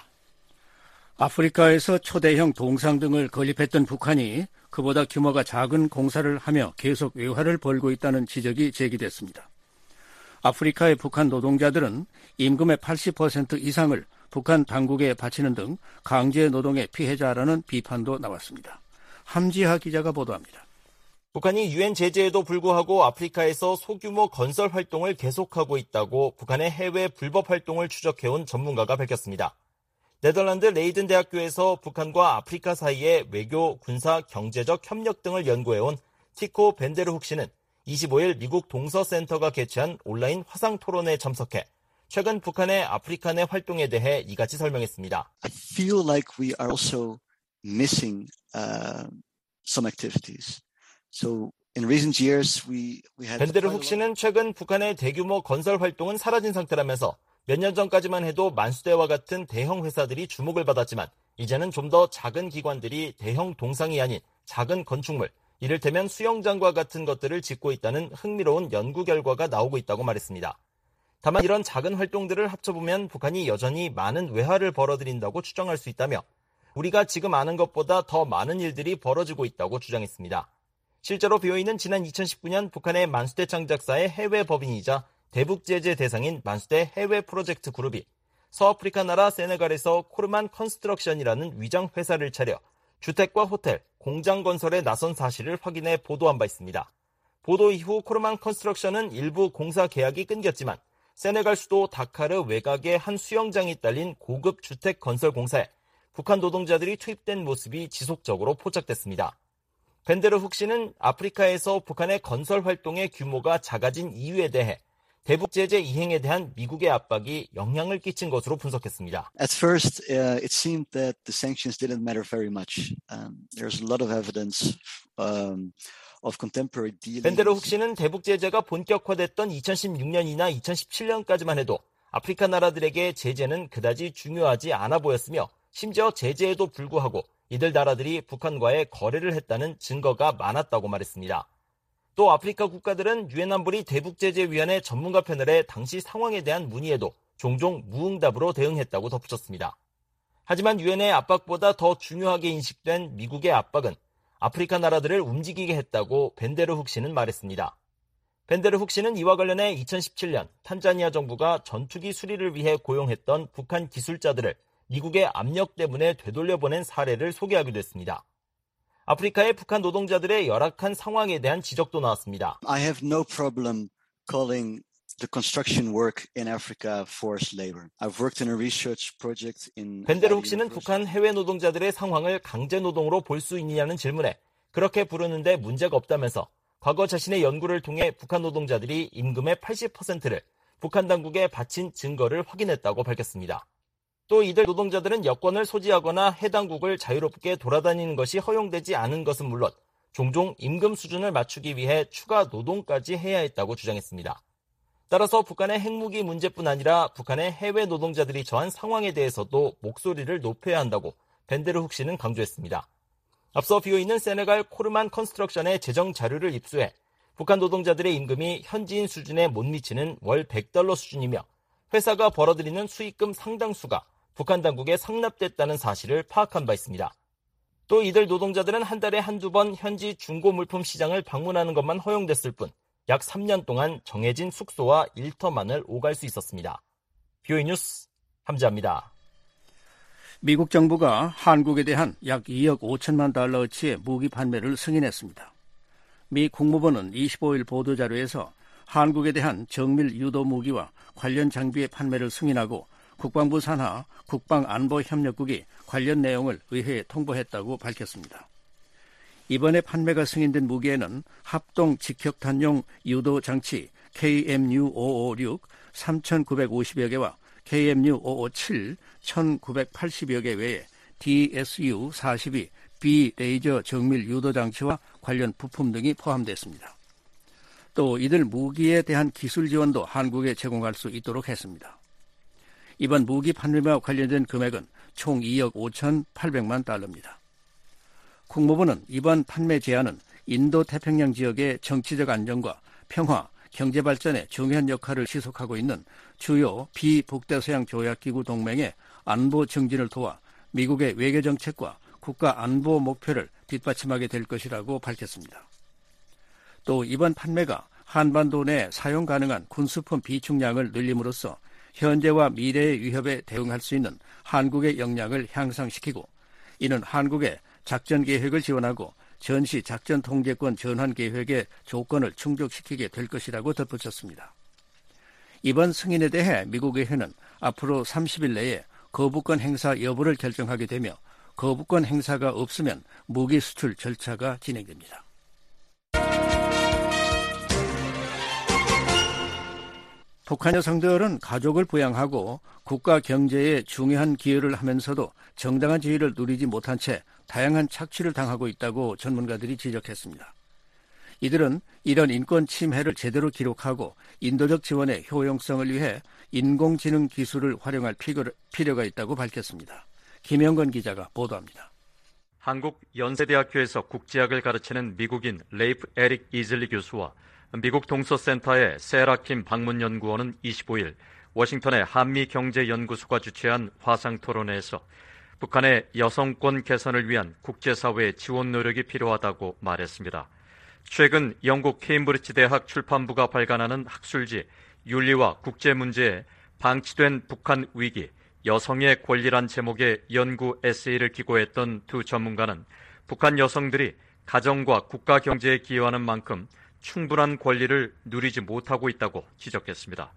아프리카에서 초대형 동상 등을 건립했던 북한이 그보다 규모가 작은 공사를 하며 계속 외화를 벌고 있다는 지적이 제기됐습니다. 아프리카의 북한 노동자들은 임금의 팔십 퍼센트 이상을 북한 당국에 바치는 등 강제 노동의 피해자라는 비판도 나왔습니다. 함지하 기자가 보도합니다. 북한이 유엔 제재에도 불구하고 아프리카에서 소규모 건설 활동을 계속하고 있다고 북한의 해외 불법 활동을 추적해온 전문가가 밝혔습니다. 네덜란드 레이든 대학교에서 북한과 아프리카 사이의 외교, 군사, 경제적 협력 등을 연구해온 티코 벤데르훅 씨는 이십오일 미국 동서센터가 개최한 온라인 화상 토론에 참석해 최근 북한의 아프리카 내 활동에 대해 이같이 설명했습니다. I feel like we are also missing uh, some activities. So in recent years we we had 벤데르훅 씨는 최근 북한의 대규모 건설 활동은 사라진 상태라면서 몇 년 전까지만 해도 만수대와 같은 대형 회사들이 주목을 받았지만 이제는 좀 더 작은 기관들이 대형 동상이 아닌 작은 건축물, 이를테면 수영장과 같은 것들을 짓고 있다는 흥미로운 연구 결과가 나오고 있다고 말했습니다. 다만 이런 작은 활동들을 합쳐보면 북한이 여전히 많은 외화를 벌어들인다고 추정할 수 있다며 우리가 지금 아는 것보다 더 많은 일들이 벌어지고 있다고 주장했습니다. 실제로 비오이는 지난 이천십구년 북한의 만수대 창작사의 해외 법인이자 대북제재 대상인 만수대 해외 프로젝트 그룹이 서아프리카 나라 세네갈에서 코르만 컨스트럭션이라는 위장 회사를 차려 주택과 호텔, 공장 건설에 나선 사실을 확인해 보도한 바 있습니다. 보도 이후 코르만 컨스트럭션은 일부 공사 계약이 끊겼지만 세네갈 수도 다카르 외곽의 한 수영장이 딸린 고급 주택 건설 공사에 북한 노동자들이 투입된 모습이 지속적으로 포착됐습니다. 벤데르훅 씨는 아프리카에서 북한의 건설 활동의 규모가 작아진 이유에 대해 대북 제재 이행에 대한 미국의 압박이 영향을 끼친 것으로 분석했습니다. At first, uh, it seemed that the sanctions didn't matter very much. Um, there's a lot of evidence um, of contemporary dealings. 벤데르훅 씨는 대북 제재가 본격화됐던 이천십육년이나 이천십칠년까지만 해도 아프리카 나라들에게 제재는 그다지 중요하지 않아 보였으며 심지어 제재에도 불구하고 이들 나라들이 북한과의 거래를 했다는 증거가 많았다고 말했습니다. 또 아프리카 국가들은 유엔 안보리 대북제재위원회 전문가 패널의 당시 상황에 대한 문의에도 종종 무응답으로 대응했다고 덧붙였습니다. 하지만 유엔의 압박보다 더 중요하게 인식된 미국의 압박은 아프리카 나라들을 움직이게 했다고 벤데르훅 씨는 말했습니다. 벤데르훅 씨는 이와 관련해 이천십칠년 탄자니아 정부가 전투기 수리를 위해 고용했던 북한 기술자들을 미국의 압력 때문에 되돌려보낸 사례를 소개하기도 했습니다. 아프리카의 북한 노동자들의 열악한 상황에 대한 지적도 나왔습니다. I have no problem calling the construction work in Africa forced labor. I've worked in a research project in 벤데르훅 씨는 북한 해외 노동자들의 상황을 강제 노동으로 볼 수 있느냐는 질문에 그렇게 부르는데 문제가 없다면서 과거 자신의 연구를 통해 북한 노동자들이 임금의 팔십 퍼센트를 북한 당국에 바친 증거를 확인했다고 밝혔습니다. 또 이들 노동자들은 여권을 소지하거나 해당국을 자유롭게 돌아다니는 것이 허용되지 않은 것은 물론 종종 임금 수준을 맞추기 위해 추가 노동까지 해야 했다고 주장했습니다. 따라서 북한의 핵무기 문제뿐 아니라 북한의 해외 노동자들이 처한 상황에 대해서도 목소리를 높여야 한다고 벤데르훅 씨는 강조했습니다. 앞서 비오이는 세네갈 코르만 컨스트럭션의 재정 자료를 입수해 북한 노동자들의 임금이 현지인 수준에 못 미치는 월 백 달러 수준이며 회사가 벌어들이는 수익금 상당수가 북한 당국에 상납됐다는 사실을 파악한 바 있습니다. 또 이들 노동자들은 한 달에 한두 번 현지 중고 물품 시장을 방문하는 것만 허용됐을 뿐 약 삼 년 동안 정해진 숙소와 일터만을 오갈 수 있었습니다. 비오이 뉴스 함지아입니다. 미국 정부가 한국에 대한 약 이억 오천만 달러어치의 무기 판매를 승인했습니다. 미 국무부는 이십오일 보도자료에서 한국에 대한 정밀 유도 무기와 관련 장비의 판매를 승인하고 국방부 산하 국방안보협력국이 관련 내용을 의회에 통보했다고 밝혔습니다. 이번에 판매가 승인된 무기에는 합동 직격탄용 유도 장치 케이엠유 오백오십육 삼천구백오십여 개와 케이엠유 오백오십칠 천구백팔십여 개 외에 디에스유 사십이 B 레이저 정밀 유도 장치와 관련 부품 등이 포함됐습니다. 또 이들 무기에 대한 기술 지원도 한국에 제공할 수 있도록 했습니다. 이번 무기 판매와 관련된 금액은 총 이억 오천팔백만 달러입니다. 국무부는 이번 판매 제안은 인도 태평양 지역의 정치적 안정과 평화, 경제 발전에 중요한 역할을 지속하고 있는 주요 비북대서양 조약기구 동맹의 안보 증진을 도와 미국의 외교 정책과 국가 안보 목표를 뒷받침하게 될 것이라고 밝혔습니다. 또 이번 판매가 한반도 내 사용 가능한 군수품 비축량을 늘림으로써 현재와 미래의 위협에 대응할 수 있는 한국의 역량을 향상시키고 이는 한국의 작전 계획을 지원하고 전시 작전 통제권 전환 계획의 조건을 충족시키게 될 것이라고 덧붙였습니다. 이번 승인에 대해 미국 의회는 앞으로 삼십 일 내에 거부권 행사 여부를 결정하게 되며 거부권 행사가 없으면 무기 수출 절차가 진행됩니다. 북한 여성들은 가족을 부양하고 국가 경제에 중요한 기여를 하면서도 정당한 지위를 누리지 못한 채 다양한 착취를 당하고 있다고 전문가들이 지적했습니다. 이들은 이런 인권 침해를 제대로 기록하고 인도적 지원의 효용성을 위해 인공지능 기술을 활용할 필요가 있다고 밝혔습니다. 김영건 기자가 보도합니다. 한국 연세대학교에서 국제학을 가르치는 미국인 레이프 에릭 이즐리 교수와 미국 동서센터의 세라킴 방문연구원은 이십오 일 워싱턴의 한미경제연구소가 주최한 화상토론회에서 북한의 여성권 개선을 위한 국제사회의 지원 노력이 필요하다고 말했습니다. 최근 영국 케임브리지 대학 출판부가 발간하는 학술지 윤리와 국제문제에 방치된 북한 위기, 여성의 권리란 제목의 연구 에세이를 기고했던 두 전문가는 북한 여성들이 가정과 국가 경제에 기여하는 만큼 충분한 권리를 누리지 못하고 있다고 지적했습니다.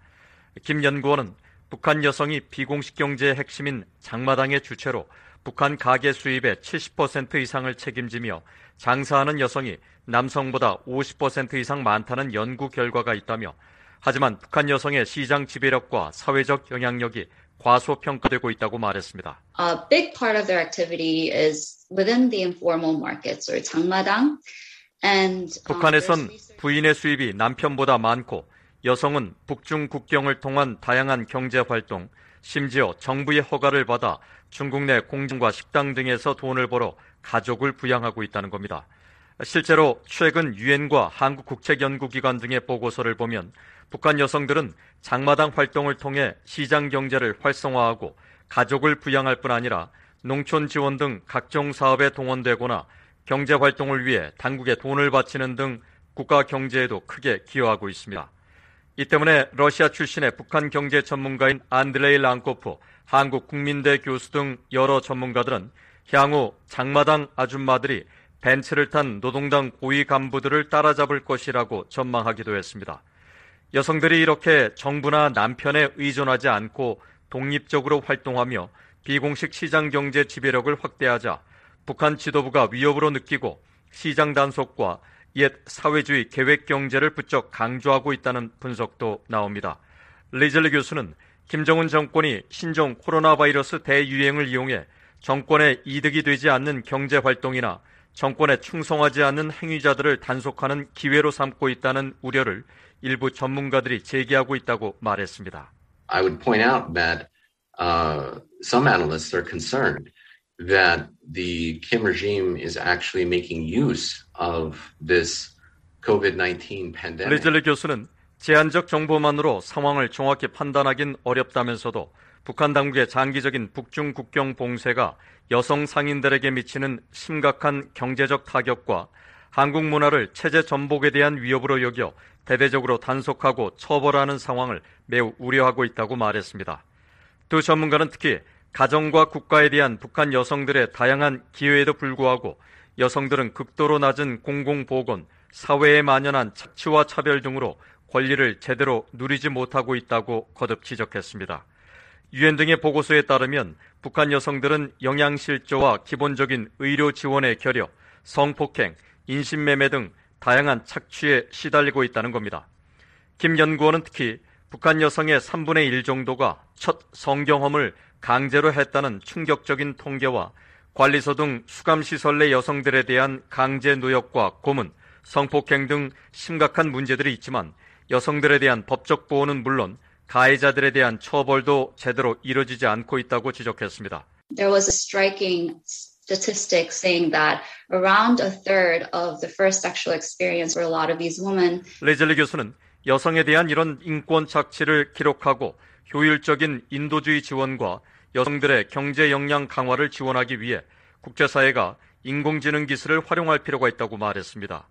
김 연구원은 북한 여성이 비공식 경제의 핵심인 장마당의 주체로 북한 가계 수입의 칠십 퍼센트 이상을 책임지며 장사하는 여성이 남성보다 오십 퍼센트 이상 많다는 연구 결과가 있다며 하지만 북한 여성의 시장 지배력과 사회적 영향력이 과소평가되고 있다고 말했습니다. A big part of their activity is within the informal markets or 장마당. And, um, 북한에선 부인의 수입이 남편보다 많고 여성은 북중 국경을 통한 다양한 경제활동, 심지어 정부의 허가를 받아 중국 내 공장과 식당 등에서 돈을 벌어 가족을 부양하고 있다는 겁니다. 실제로 최근 유엔과 한국국책연구기관 등의 보고서를 보면 북한 여성들은 장마당 활동을 통해 시장 경제를 활성화하고 가족을 부양할 뿐 아니라 농촌 지원 등 각종 사업에 동원되거나 경제활동을 위해 당국에 돈을 바치는 등 국가 경제에도 크게 기여하고 있습니다. 이 때문에 러시아 출신의 북한 경제 전문가인 안드레이 랑코프 한국국민대 교수 등 여러 전문가들은 향후 장마당 아줌마들이 벤츠를 탄 노동당 고위 간부들을 따라잡을 것이라고 전망하기도 했습니다. 여성들이 이렇게 정부나 남편에 의존하지 않고 독립적으로 활동하며 비공식 시장 경제 지배력을 확대하자 북한 지도부가 위협으로 느끼고 시장 단속과 옛 사회주의 계획 경제를 부쩍 강조하고 있다는 분석도 나옵니다. 리즐리 교수는 김정은 정권이 신종 코로나 바이러스 대유행을 이용해 정권에 이득이 되지 않는 경제 활동이나 정권에 충성하지 않는 행위자들을 단속하는 기회로 삼고 있다는 우려를 일부 전문가들이 제기하고 있다고 말했습니다. I would point out that uh, some analysts are concerned that the Kim regime is actually making use of this 코비드 나인틴 pandemic. 리즐리 교수는 제한적 정보만으로 상황을 정확히 판단하긴 어렵다면서도 북한 당국의 장기적인 북중 국경 봉쇄가 여성 상인들에게 미치는 심각한 경제적 타격과 한국 문화를 체제 전복에 대한 위협으로 여겨 대대적으로 단속하고 처벌하는 상황을 매우 우려하고 있다고 말했습니다. 두 전문가는 특히 가정과 국가에 대한 북한 여성들의 다양한 기여에도 불구하고 여성들은 극도로 낮은 공공보건, 사회에 만연한 착취와 차별 등으로 권리를 제대로 누리지 못하고 있다고 거듭 지적했습니다. 유엔 등의 보고서에 따르면 북한 여성들은 영양실조와 기본적인 의료 지원의 결여, 성폭행, 인신매매 등 다양한 착취에 시달리고 있다는 겁니다. 김 연구원은 특히 북한 여성의 삼분의 일 정도가 첫 성경험을 강제로 했다는 충격적인 통계와 관리소 등 수감시설 내 여성들에 대한 강제 노역과 고문, 성폭행 등 심각한 문제들이 있지만 여성들에 대한 법적 보호는 물론 가해자들에 대한 처벌도 제대로 이루어지지 않고 있다고 지적했습니다. There was a striking statistic saying that around a third of the first sexual experience for a lot of these women. 레즐리 교수는 여성에 대한 이런 인권 착취를 기록하고 효율적인 인도주의 지원과 여성들의 경제 역량 강화를 지원하기 위해 국제사회가 인공지능 기술을 활용할 필요가 있다고 말했습니다.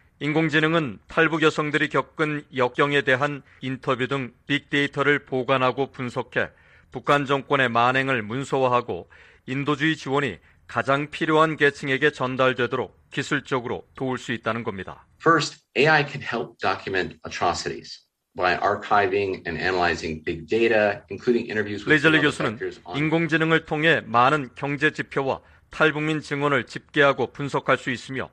인공지능은 탈북 여성들이 겪은 역경에 대한 인터뷰 등 빅데이터를 보관하고 분석해 북한 정권의 만행을 문서화하고 인도주의 지원이 가장 필요한 계층에게 전달되도록 기술적으로 도울 수 있다는 겁니다. First, A I can help document atrocities by archiving and analyzing big data, including interviews with 레즐리 other 교수는 sectors on 인공지능을 통해 많은 경제 지표와 탈북민 증언을 집계하고 분석할 수 있으며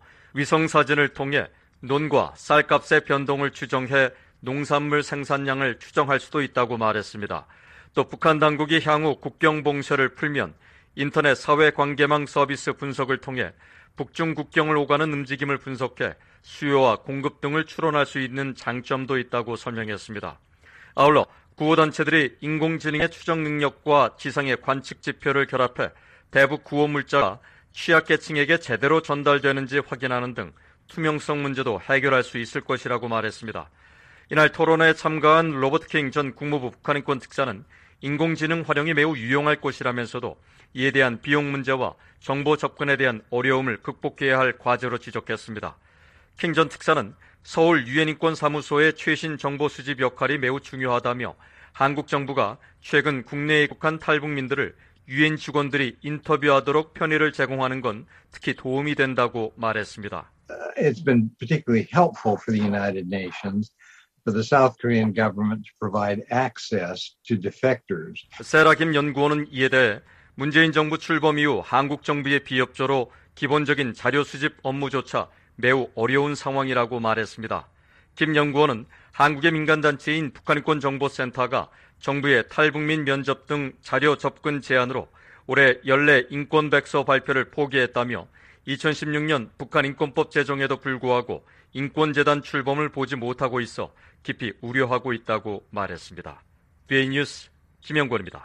위성사진을 통해 논과 쌀값의 변동을 추정해 농산물 생산량을 추정할 수도 있다고 말했습니다. 또 북한 당국이 향후 국경 봉쇄를 풀면 인터넷 사회관계망 서비스 분석을 통해 북중 국경을 오가는 움직임을 분석해 수요와 공급 등을 추론할 수 있는 장점도 있다고 설명했습니다. 아울러 구호단체들이 인공지능의 추정 능력과 지상의 관측 지표를 결합해 대북 구호 물자가 취약계층에게 제대로 전달되는지 확인하는 등 투명성 문제도 해결할 수 있을 것이라고 말했습니다. 이날 토론회에 참가한 로버트 킹 전 국무부 북한인권 특사는 인공지능 활용이 매우 유용할 것이라면서도 이에 대한 비용 문제와 정보 접근에 대한 어려움을 극복해야 할 과제로 지적했습니다. 킹 전 특사는 서울 유엔인권사무소의 최신 정보 수집 역할이 매우 중요하다며 한국 정부가 최근 국내에 입국한 탈북민들을 유엔 직원들이 인터뷰하도록 편의를 제공하는 건 특히 도움이 된다고 말했습니다. It's been particularly helpful for the United Nations for the South Korean government to provide access to defectors. 세라 김 연구원은 이에 대해 문재인 정부 출범 이후 한국 정부의 비협조로 기본적인 자료 수집 업무조차 매우 어려운 상황이라고 말했습니다. 김 연구원은 한국의 민간단체인 북한인권정보센터가 정부의 탈북민 면접 등 자료 접근 제한으로 올해 연례 인권백서 발표를 포기했다며 이천십육 년 북한인권법 제정에도 불구하고 인권재단 출범을 보지 못하고 있어 깊이 우려하고 있다고 말했습니다. 비에이 뉴스 김영권입니다.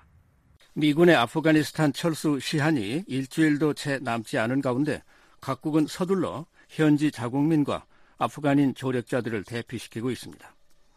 미군의 아프가니스탄 철수 시한이 일주일도 채 남지 않은 가운데 각국은 서둘러 현지 자국민과 아프간인 조력자들을 대피시키고 있습니다.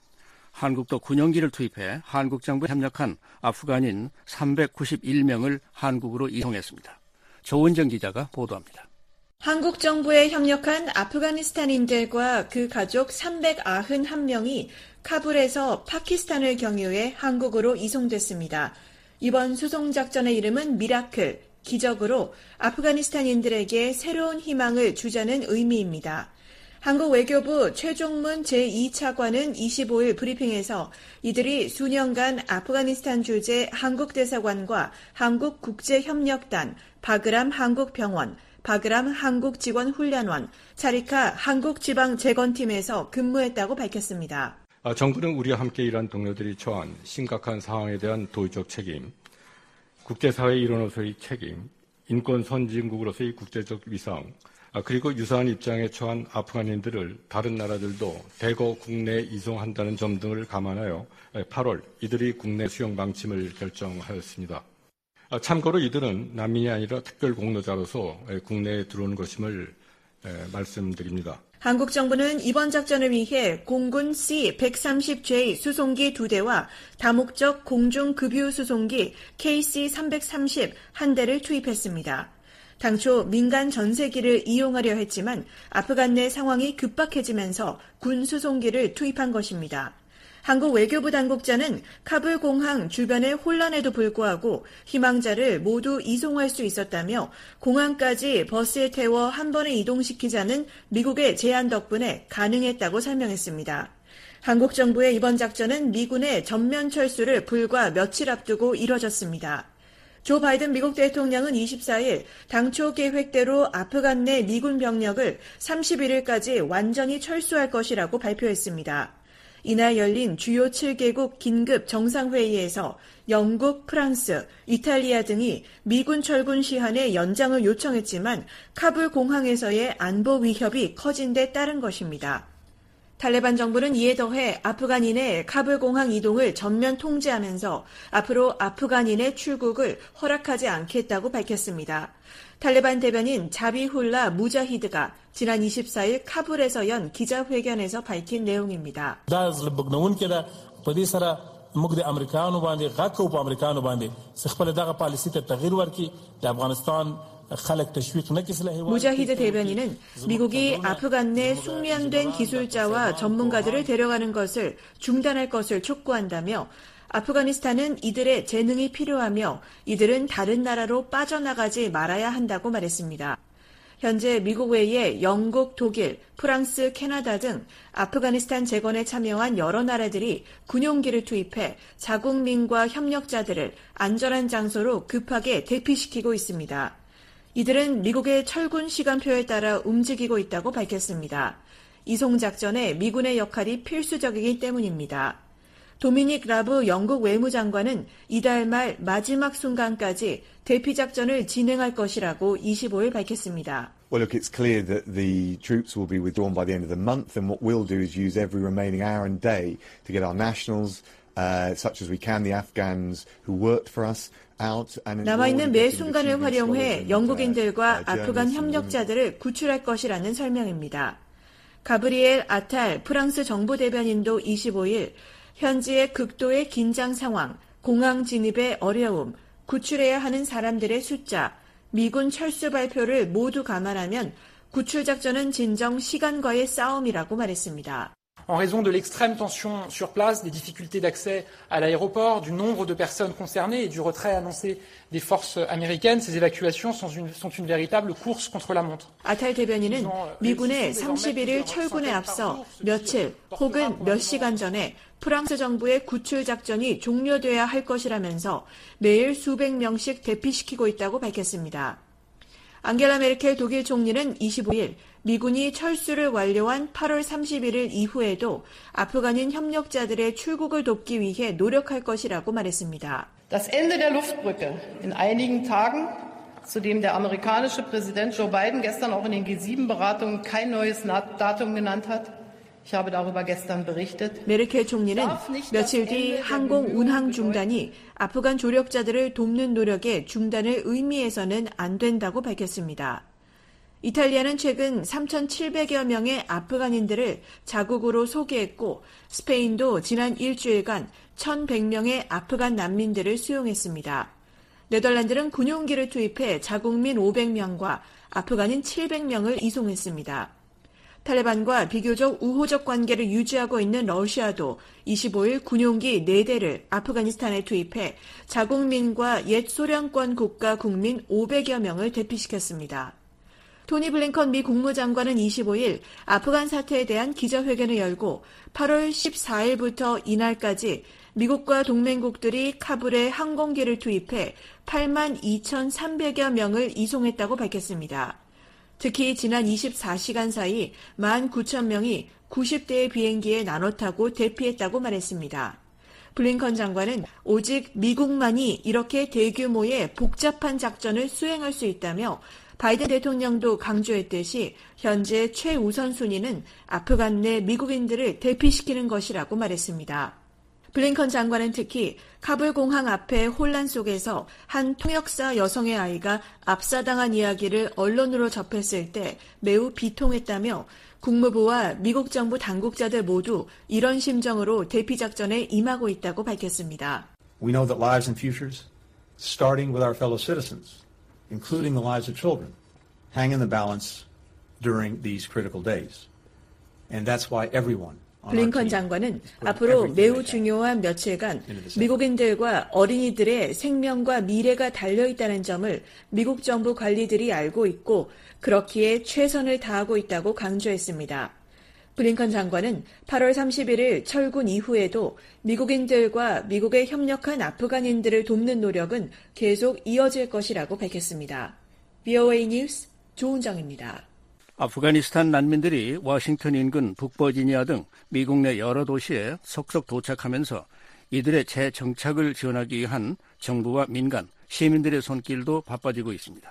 한국도 군용기를 투입해 한국 정부에 협력한 아프간인 삼백구십일 명을 한국으로 이송했습니다. 조은정 기자가 보도합니다. 한국 정부에 협력한 아프가니스탄인들과 그 가족 삼백구십일 명이 카불에서 파키스탄을 경유해 한국으로 이송됐습니다. 이번 수송작전의 이름은 미라클, 기적으로 아프가니스탄인들에게 새로운 희망을 주자는 의미입니다. 한국 외교부 최종문 제이 차관은 이십오일 브리핑에서 이들이 수년간 아프가니스탄 주재 한국대사관과 한국국제협력단, 바그람 한국병원, 바그람 한국직원훈련원, 차리카 한국지방재건팀에서 근무했다고 밝혔습니다. 정부는 우리와 함께 일한 동료들이 처한 심각한 상황에 대한 도의적 책임, 국제사회 일원으로서의 책임, 인권 선진국으로서의 국제적 위상, 그리고 유사한 입장에 처한 아프간인들을 다른 나라들도 대거 국내에 이송한다는 점 등을 감안하여 팔월 이들이 국내 수용 방침을 결정하였습니다. 참고로 이들은 난민이 아니라 특별 공로자로서 국내에 들어오는 것임을 말씀드립니다. 한국 정부는 이번 작전을 위해 공군 씨 백삼십 제이 수송기 두 대와 다목적 공중급유 수송기 케이씨 삼백삼십 한 대를 투입했습니다. 당초 민간 전세기를 이용하려 했지만 아프간 내 상황이 급박해지면서 군 수송기를 투입한 것입니다. 한국 외교부 당국자는 카불 공항 주변의 혼란에도 불구하고 희망자를 모두 이송할 수 있었다며 공항까지 버스에 태워 한 번에 이동시키자는 미국의 제안 덕분에 가능했다고 설명했습니다. 한국 정부의 이번 작전은 미군의 전면 철수를 불과 며칠 앞두고 이뤄졌습니다. 조 바이든 미국 대통령은 이십사일 당초 계획대로 아프간 내 미군 병력을 삼십일일까지 완전히 철수할 것이라고 발표했습니다. 이날 열린 주요 칠 개국 긴급 정상회의에서 영국, 프랑스, 이탈리아 등이 미군 철군 시한의 연장을 요청했지만 카불 공항에서의 안보 위협이 커진 데 따른 것입니다. 탈레반 정부는 이에 더해 아프간인의 카불 공항 이동을 전면 통제하면서 앞으로 아프간인의 출국을 허락하지 않겠다고 밝혔습니다. 탈레반 대변인 자비훌라 무자히드가 지난 이십사일 카불에서 연 기자회견에서 밝힌 내용입니다. موږ د امریکایانو باندې غږ کوو په امریکایانو باندې خپل دغه پالیسي ته تغییر ورکړي د افغانستان خلک تشویق نه کړي. 무자히드 대변인은 미국이 아프간 내 숙련된 기술자와 전문가들을 데려가는 것을 중단할 것을 촉구한다며 아프가니스탄은 이들의 재능이 필요하며 이들은 다른 나라로 빠져나가지 말아야 한다고 말했습니다. 현재 미국 외에 영국, 독일, 프랑스, 캐나다 등 아프가니스탄 재건에 참여한 여러 나라들이 군용기를 투입해 자국민과 협력자들을 안전한 장소로 급하게 대피시키고 있습니다. 이들은 미국의 철군 시간표에 따라 움직이고 있다고 밝혔습니다. 이송작전에 미군의 역할이 필수적이기 때문입니다. 도미닉 라브 영국 외무장관은 이달 말 마지막 순간까지 대피작전을 진행할 것이라고 이십오일 밝혔습니다. Well, look, it's clear that the troops will be withdrawn by the end of the month, and what we'll do is use every remaining hour and day to get our nationals, uh, such as we can, the Afghans who worked for us, out. And 남아있는 매 순간을 활용해 영국인들과 아프간 협력자들을 구출할 것이라는 설명입니다. 가브리엘 아탈 프랑스 정부 대변인도 이십오일 현지의 극도의 긴장 상황, 공항 진입의 어려움, 구출해야 하는 사람들의 숫자, 미군 철수 발표를 모두 감안하면 구출 작전은 진정 시간과의 싸움이라고 말했습니다. En raison de l'extrême tension sur place, des difficultés d'accès à l'aéroport, du nombre de personnes concernées et du retrait annoncé des forces américaines, ces évacuations sont une, sont une véritable course contre la montre. 아탈 대변인은 미군의 삼십일일 철군에 앞서 며칠 혹은 몇 시간 전에 프랑스 정부의 구출 작전이 종료돼야 할 것이라면서 매일 수백 명씩 대피시키고 있다고 밝혔습니다. 앙겔라 메르켈 독일 총리는 이십오일 미군이 철수를 완료한 팔월 삼십일일 이후에도 아프간인 협력자들의 출국을 돕기 위해 노력할 것이라고 말했습니다. Das Ende der Luftbrücke in einigen Tagen, zu dem der amerikanische Präsident Joe Biden gestern auch in den G sieben Beratungen kein neues Datum genannt hat. Ich habe darüber gestern berichtet. 메르켈 총리는 며칠 뒤 항공 운항 중단이 아프간 조력자들을 돕는 노력의 중단을 의미해서는 안 된다고 밝혔습니다. 이탈리아는 최근 삼천칠백여 명의 아프간인들을 자국으로 소개했고 스페인도 지난 일주일간 천백 명의 아프간 난민들을 수용했습니다. 네덜란드는 군용기를 투입해 자국민 오백 명과 아프간인 칠백 명을 이송했습니다. 탈레반과 비교적 우호적 관계를 유지하고 있는 러시아도 이십오일 군용기 네 대를 아프가니스탄에 투입해 자국민과 옛 소련권 국가 국민 오백여 명을 대피시켰습니다. 토니 블링컨 미 국무장관은 이십오일 아프간 사태에 대한 기자회견을 열고 팔월 십사일부터 이날까지 미국과 동맹국들이 카불에 항공기를 투입해 팔만 이천삼백여 명을 이송했다고 밝혔습니다. 특히 지난 이십사시간 사이 만 구천 명이 구십 대의 비행기에 나눠 타고 대피했다고 말했습니다. 블링컨 장관은 오직 미국만이 이렇게 대규모의 복잡한 작전을 수행할 수 있다며 바이든 대통령도 강조했듯이 현재 최우선 순위는 아프간 내 미국인들을 대피시키는 것이라고 말했습니다. 블링컨 장관은 특히 카불 공항 앞의 혼란 속에서 한 통역사 여성의 아이가 압사당한 이야기를 언론으로 접했을 때 매우 비통했다며 국무부와 미국 정부 당국자들 모두 이런 심정으로 대피 작전에 임하고 있다고 밝혔습니다. We know that lives and futures, starting with our fellow citizens, including the lives of children, hang in the balance during these critical days. And that's why everyone 블링컨 장관은 앞으로 매우 중요한 며칠간 미국인들과 어린이들의 생명과 미래가 달려있다는 점을 미국 정부 관리들이 알고 있고 그렇기에 최선을 다하고 있다고 강조했습니다. 블링컨 장관은 팔월 삼십일일 철군 이후에도 미국인들과 미국에 협력한 아프간인들을 돕는 노력은 계속 이어질 것이라고 밝혔습니다. 브이오에이 뉴스 조은정입니다. 아프가니스탄 난민들이 워싱턴 인근 북버지니아 등 미국 내 여러 도시에 속속 도착하면서 이들의 재정착을 지원하기 위한 정부와 민간, 시민들의 손길도 바빠지고 있습니다.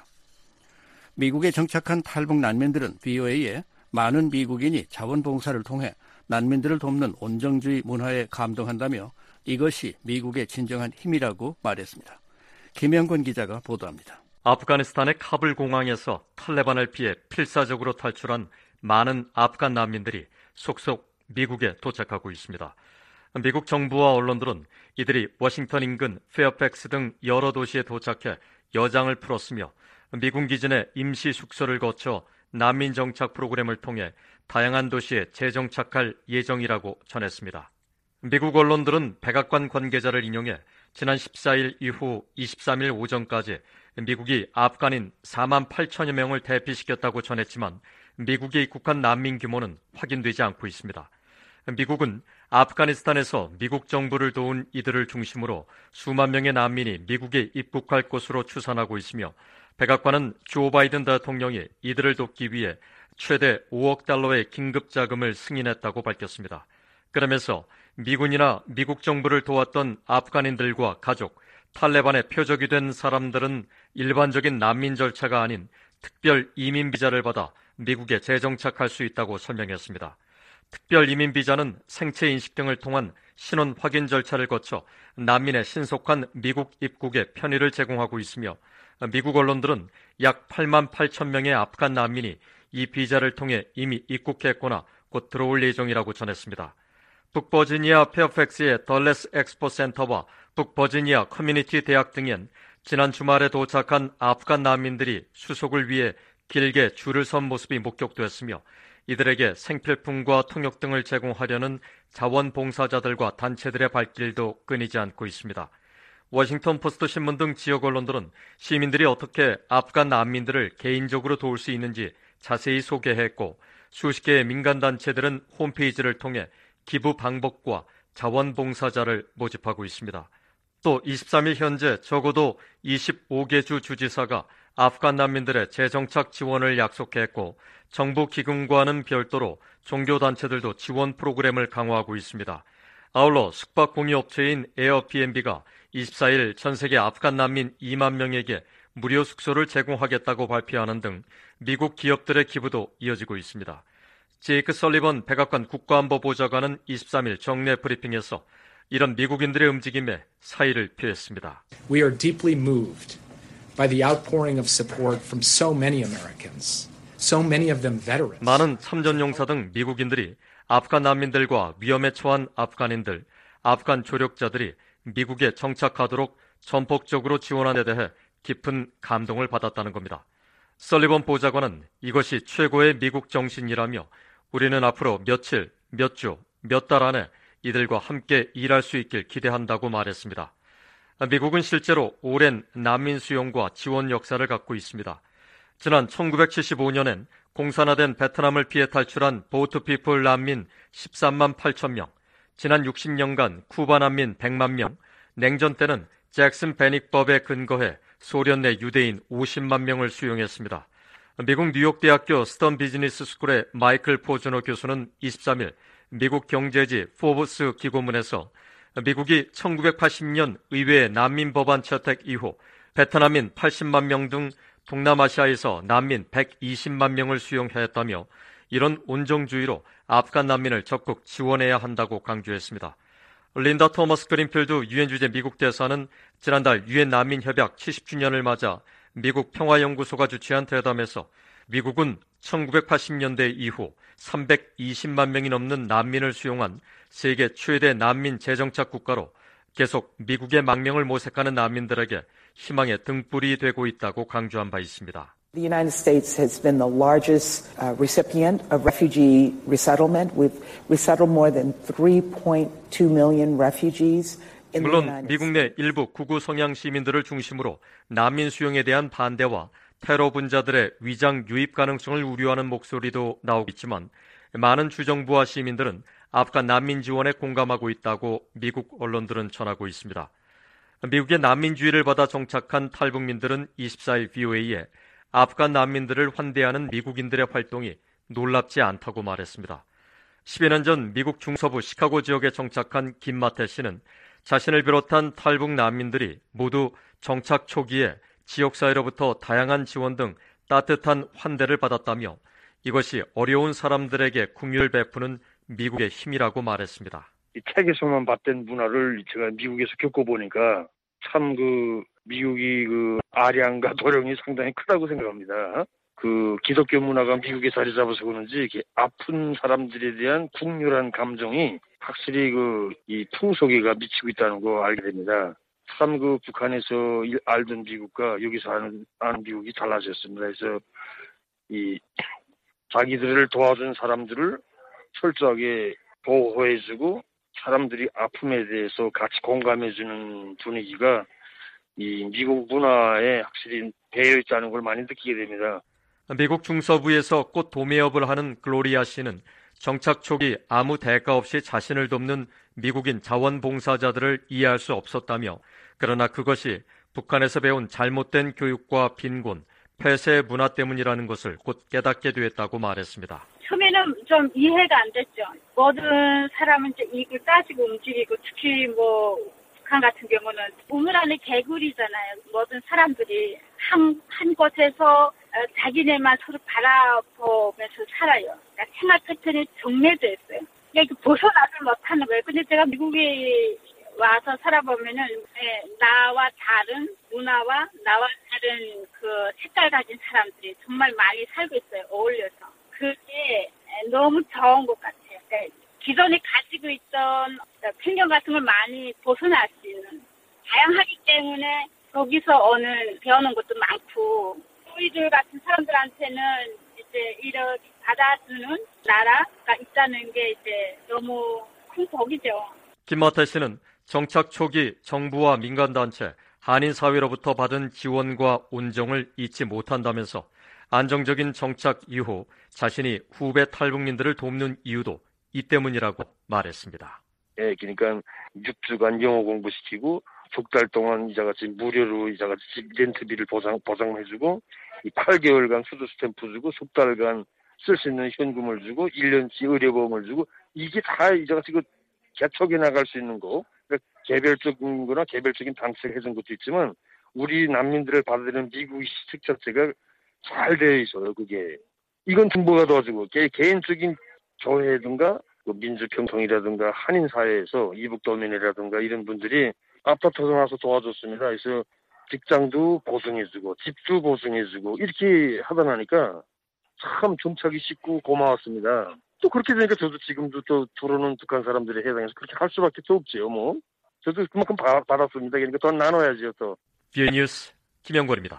미국에 정착한 탈북 난민들은 브이오에이에 많은 미국인이 자원봉사를 통해 난민들을 돕는 온정주의 문화에 감동한다며 이것이 미국의 진정한 힘이라고 말했습니다. 김영권 기자가 보도합니다. 아프가니스탄의 카불 공항에서 탈레반을 피해 필사적으로 탈출한 많은 아프간 난민들이 속속 미국에 도착하고 있습니다. 미국 정부와 언론들은 이들이 워싱턴 인근 페어팩스 등 여러 도시에 도착해 여장을 풀었으며 미군 기진의 임시 숙소를 거쳐 난민 정착 프로그램을 통해 다양한 도시에 재정착할 예정이라고 전했습니다. 미국 언론들은 백악관 관계자를 인용해 지난 십사일 이후 이십삼일 오전까지 미국이 아프간인 사만 팔천여 명을 대피시켰다고 전했지만 미국에 입국한 난민 규모는 확인되지 않고 있습니다. 미국은 아프가니스탄에서 미국 정부를 도운 이들을 중심으로 수만 명의 난민이 미국에 입국할 것으로 추산하고 있으며 백악관은 조 바이든 대통령이 이들을 돕기 위해 최대 오억 달러의 긴급 자금을 승인했다고 밝혔습니다. 그러면서 미군이나 미국 정부를 도왔던 아프간인들과 가족, 탈레반의 표적이 된 사람들은 일반적인 난민 절차가 아닌 특별 이민 비자를 받아 미국에 재정착할 수 있다고 설명했습니다. 특별 이민 비자는 생체 인식 등을 통한 신원 확인 절차를 거쳐 난민의 신속한 미국 입국에 편의를 제공하고 있으며 미국 언론들은 약 팔만 팔천 명의 아프간 난민이 이 비자를 통해 이미 입국했거나 곧 들어올 예정이라고 전했습니다. 북버지니아 페어팩스의 덜레스 엑스포 센터와 북버지니아 커뮤니티 대학 등엔 지난 주말에 도착한 아프간 난민들이 수속을 위해 길게 줄을 선 모습이 목격됐으며 이들에게 생필품과 통역 등을 제공하려는 자원봉사자들과 단체들의 발길도 끊이지 않고 있습니다. 워싱턴 포스트 신문 등 지역 언론들은 시민들이 어떻게 아프간 난민들을 개인적으로 도울 수 있는지 자세히 소개했고 수십 개의 민간단체들은 홈페이지를 통해 기부 방법과 자원봉사자를 모집하고 있습니다. 또 이십삼일 현재 적어도 이십오 개 주 주지사가 아프간 난민들의 재정착 지원을 약속했고 정부 기금과는 별도로 종교단체들도 지원 프로그램을 강화하고 있습니다. 아울러 숙박 공유업체인 에어비앤비가 이십사일 전 세계 아프간 난민 이만 명에게 무료 숙소를 제공하겠다고 발표하는 등 미국 기업들의 기부도 이어지고 있습니다. 제이크 설리번 백악관 국가안보보좌관은 이십삼일 정례 브리핑에서 이런 미국인들의 움직임에 사의를 표했습니다. We are deeply moved by the outpouring of support from so many Americans, so many of them veterans. 많은 참전용사 등 미국인들이 아프간 난민들과 위험에 처한 아프간인들, 아프간 조력자들이 미국에 정착하도록 전폭적으로 지원한 데 대해 깊은 감동을 받았다는 겁니다. 설리번 보좌관은 이것이 최고의 미국 정신이라며 우리는 앞으로 며칠, 몇 주, 몇 달 안에 이들과 함께 일할 수 있길 기대한다고 말했습니다. 미국은 실제로 오랜 난민 수용과 지원 역사를 갖고 있습니다. 지난 천구백칠십오년엔 공산화된 베트남을 피해 탈출한 보트피플 난민 십삼만 팔천 명, 지난 육십 년간 쿠바 난민 백만 명, 냉전 때는 잭슨 베닉법에 근거해 소련 내 유대인 오십만 명을 수용했습니다. 미국 뉴욕대학교 스턴 비즈니스 스쿨의 마이클 포즈너 교수는 이십삼일 미국 경제지 포브스 기고문에서 미국이 천구백팔십년 의회 난민 법안 채택 이후 베트남인 팔십만 명 등 동남아시아에서 난민 백이십만 명을 수용했다며 이런 온정주의로 아프간 난민을 적극 지원해야 한다고 강조했습니다. 린다 토머스 그린필드 유엔 주재 미국 대사는 지난달 유엔 난민 협약 칠십 주년을 맞아 미국 평화연구소가 주최한 대담에서 미국은 천구백팔십년대 이후 삼백이십만 명이 넘는 난민을 수용한 세계 최대 난민 재정착 국가로 계속 미국의 망명을 모색하는 난민들에게 희망의 등불이 되고 있다고 강조한 바 있습니다. The United States has been the largest uh, recipient of refugee resettlement. We've resettled more than three point two million refugees. 물론 미국 내 일부 극우 성향 시민들을 중심으로 난민 수용에 대한 반대와 테러 분자들의 위장 유입 가능성을 우려하는 목소리도 나오고 있지만 많은 주정부와 시민들은 아프간 난민 지원에 공감하고 있다고 미국 언론들은 전하고 있습니다. 미국의 난민주의를 받아 정착한 탈북민들은 이십사일 브이오에이에 아프간 난민들을 환대하는 미국인들의 활동이 놀랍지 않다고 말했습니다. 십여 년 전 미국 중서부 시카고 지역에 정착한 김마태 씨는 자신을 비롯한 탈북 난민들이 모두 정착 초기에 지역사회로부터 다양한 지원 등 따뜻한 환대를 받았다며 이것이 어려운 사람들에게 긍휼을 베푸는 미국의 힘이라고 말했습니다. 이 책에서만 봤던 문화를 제가 미국에서 겪어보니까 참 그 미국이 그 아량과 도량이 상당히 크다고 생각합니다. 그 기독교 문화가 미국에 자리 잡아서 그런지 이렇게 아픈 사람들에 대한 국률한 감정이 확실히 그 이 풍속에가 미치고 있다는 거 알게 됩니다. 참 그 북한에서 알던 미국과 여기서 아는, 아는 미국이 달라졌습니다. 그래서 이 자기들을 도와준 사람들을 철저하게 보호해주고 사람들이 아픔에 대해서 같이 공감해주는 분위기가 이 미국 문화에 확실히 배어 있다는 걸 많이 느끼게 됩니다. 미국 중서부에서 꽃 도매업을 하는 글로리아 씨는 정착 초기 아무 대가 없이 자신을 돕는 미국인 자원봉사자들을 이해할 수 없었다며 그러나 그것이 북한에서 배운 잘못된 교육과 빈곤, 폐쇄 문화 때문이라는 것을 곧 깨닫게 되었다고 말했습니다. 처음에는 좀 이해가 안 됐죠. 모든 사람은 이제 이익을 따지고 움직이고 특히 뭐 북한 같은 경우는 우물 안에 개구리잖아요. 모든 사람들이 한, 한 곳에서 자기네만 서로 바라보면서 살아요. 그러니까 생활 패턴이 정해져 있어요. 그러니까 벗어나질 못하는 거예요. 근데 제가 미국에 와서 살아보면은 네, 나와 다른 문화와 나와 다른 그 색깔 가진 사람들이 정말 많이 살고 있어요. 어울려서. 그게 너무 좋은 것 같아요. 그러니까 기존에 가지고 있던 편견 같은 걸 많이 벗어날 수 있는 다양하기 때문에 거기서 오는 배우는 것도 많고 우리들 같은 사람들한테는 이제 이렇게 받아주는 나라가 있다는 게 이제 너무 큰 복이죠. 김마태 씨는 정착 초기 정부와 민간단체, 한인사회로부터 받은 지원과 온정을 잊지 못한다면서 안정적인 정착 이후 자신이 후배 탈북민들을 돕는 이유도 이 때문이라고 말했습니다. 예, 그러니까 육 주간 영어 공부시키고 석 달 동안 이자같이 무료로 이자같이 렌트비를 보상, 보상해주고 이 팔 개월간 수도 스탬프 주고 석 달간 쓸 수 있는 현금을 주고 일 년치 의료보험을 주고 이게 다 이자같이 그 개척해 나갈 수 있는 거 그러니까 개별적인 거나 개별적인 단체가 해준 것도 있지만 우리 난민들을 받아들이는 미국의 시책 자체가 잘 되어 있어요. 그게 이건 정부가 도와주고 개, 개인적인 교회든가 민주평통이라든가 한인사회에서 이북도민이라든가 이런 분들이 앞다퉈서 나서 도와줬습니다. 그래서 직장도 보증해주고 집도 보증해주고 이렇게 하다 나니까 참 정착이 쉽고 고마웠습니다. 또 그렇게 되니까 저도 지금도 또 들어오는 북한 사람들에 해당해서 그렇게 할 수밖에 없지요. 뭐 저도 그만큼 받, 받았습니다. 그러니까 더 나눠야지요. 또. 비오이 뉴스 김영권입니다.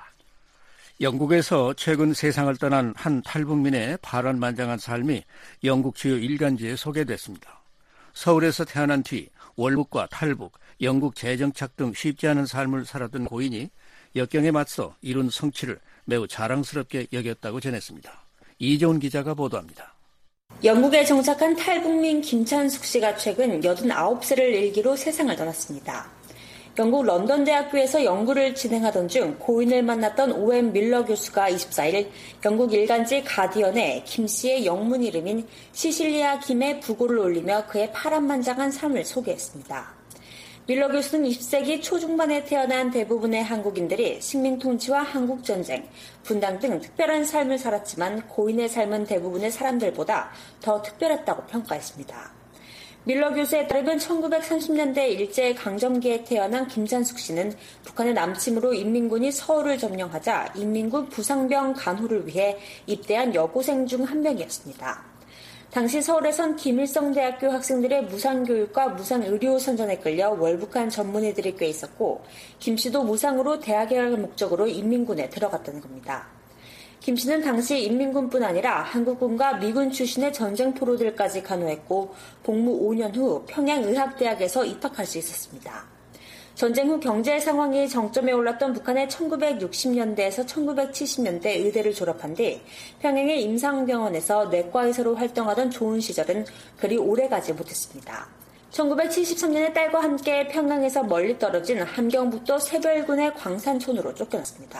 영국에서 최근 세상을 떠난 한 탈북민의 파란만장한 삶이 영국 주요 일간지에 소개됐습니다. 서울에서 태어난 뒤 월북과 탈북, 영국 재정착 등 쉽지 않은 삶을 살았던 고인이 역경에 맞서 이룬 성취를 매우 자랑스럽게 여겼다고 전했습니다. 이재훈 기자가 보도합니다. 영국에 정착한 탈북민 김찬숙 씨가 최근 여든아홉 세를 일기로 세상을 떠났습니다. 영국 런던 대학교에서 연구를 진행하던 중 고인을 만났던 오웬 밀러 교수가 이십사일 영국 일간지 가디언에 김 씨의 영문 이름인 시실리아 김의 부고를 올리며 그의 파란만장한 삶을 소개했습니다. 밀러 교수는 이십 세기 초중반에 태어난 대부분의 한국인들이 식민통치와 한국전쟁, 분당 등 특별한 삶을 살았지만 고인의 삶은 대부분의 사람들보다 더 특별했다고 평가했습니다. 밀러 교수에 따르면 천구백삼십 년대 일제강점기에 태어난 김찬숙 씨는 북한의 남침으로 인민군이 서울을 점령하자 인민군 부상병 간호를 위해 입대한 여고생 중 한 명이었습니다. 당시 서울에선 김일성대학교 학생들의 무상교육과 무상의료 선전에 끌려 월북한 전문의들이 꽤 있었고 김 씨도 무상으로 대학에 갈 목적으로 인민군에 들어갔다는 겁니다. 김 씨는 당시 인민군뿐 아니라 한국군과 미군 출신의 전쟁 포로들까지 간호했고 복무 오 년 후 평양의학대학에서 입학할 수 있었습니다. 전쟁 후 경제 상황이 정점에 올랐던 북한의 천구백육십 년대에서 천구백칠십 년대 의대를 졸업한 뒤 평양의 임상병원에서 내과의사로 활동하던 좋은 시절은 그리 오래가지 못했습니다. 천구백칠십삼 년에 딸과 함께 평양에서 멀리 떨어진 함경북도 새별군의 광산촌으로 쫓겨났습니다.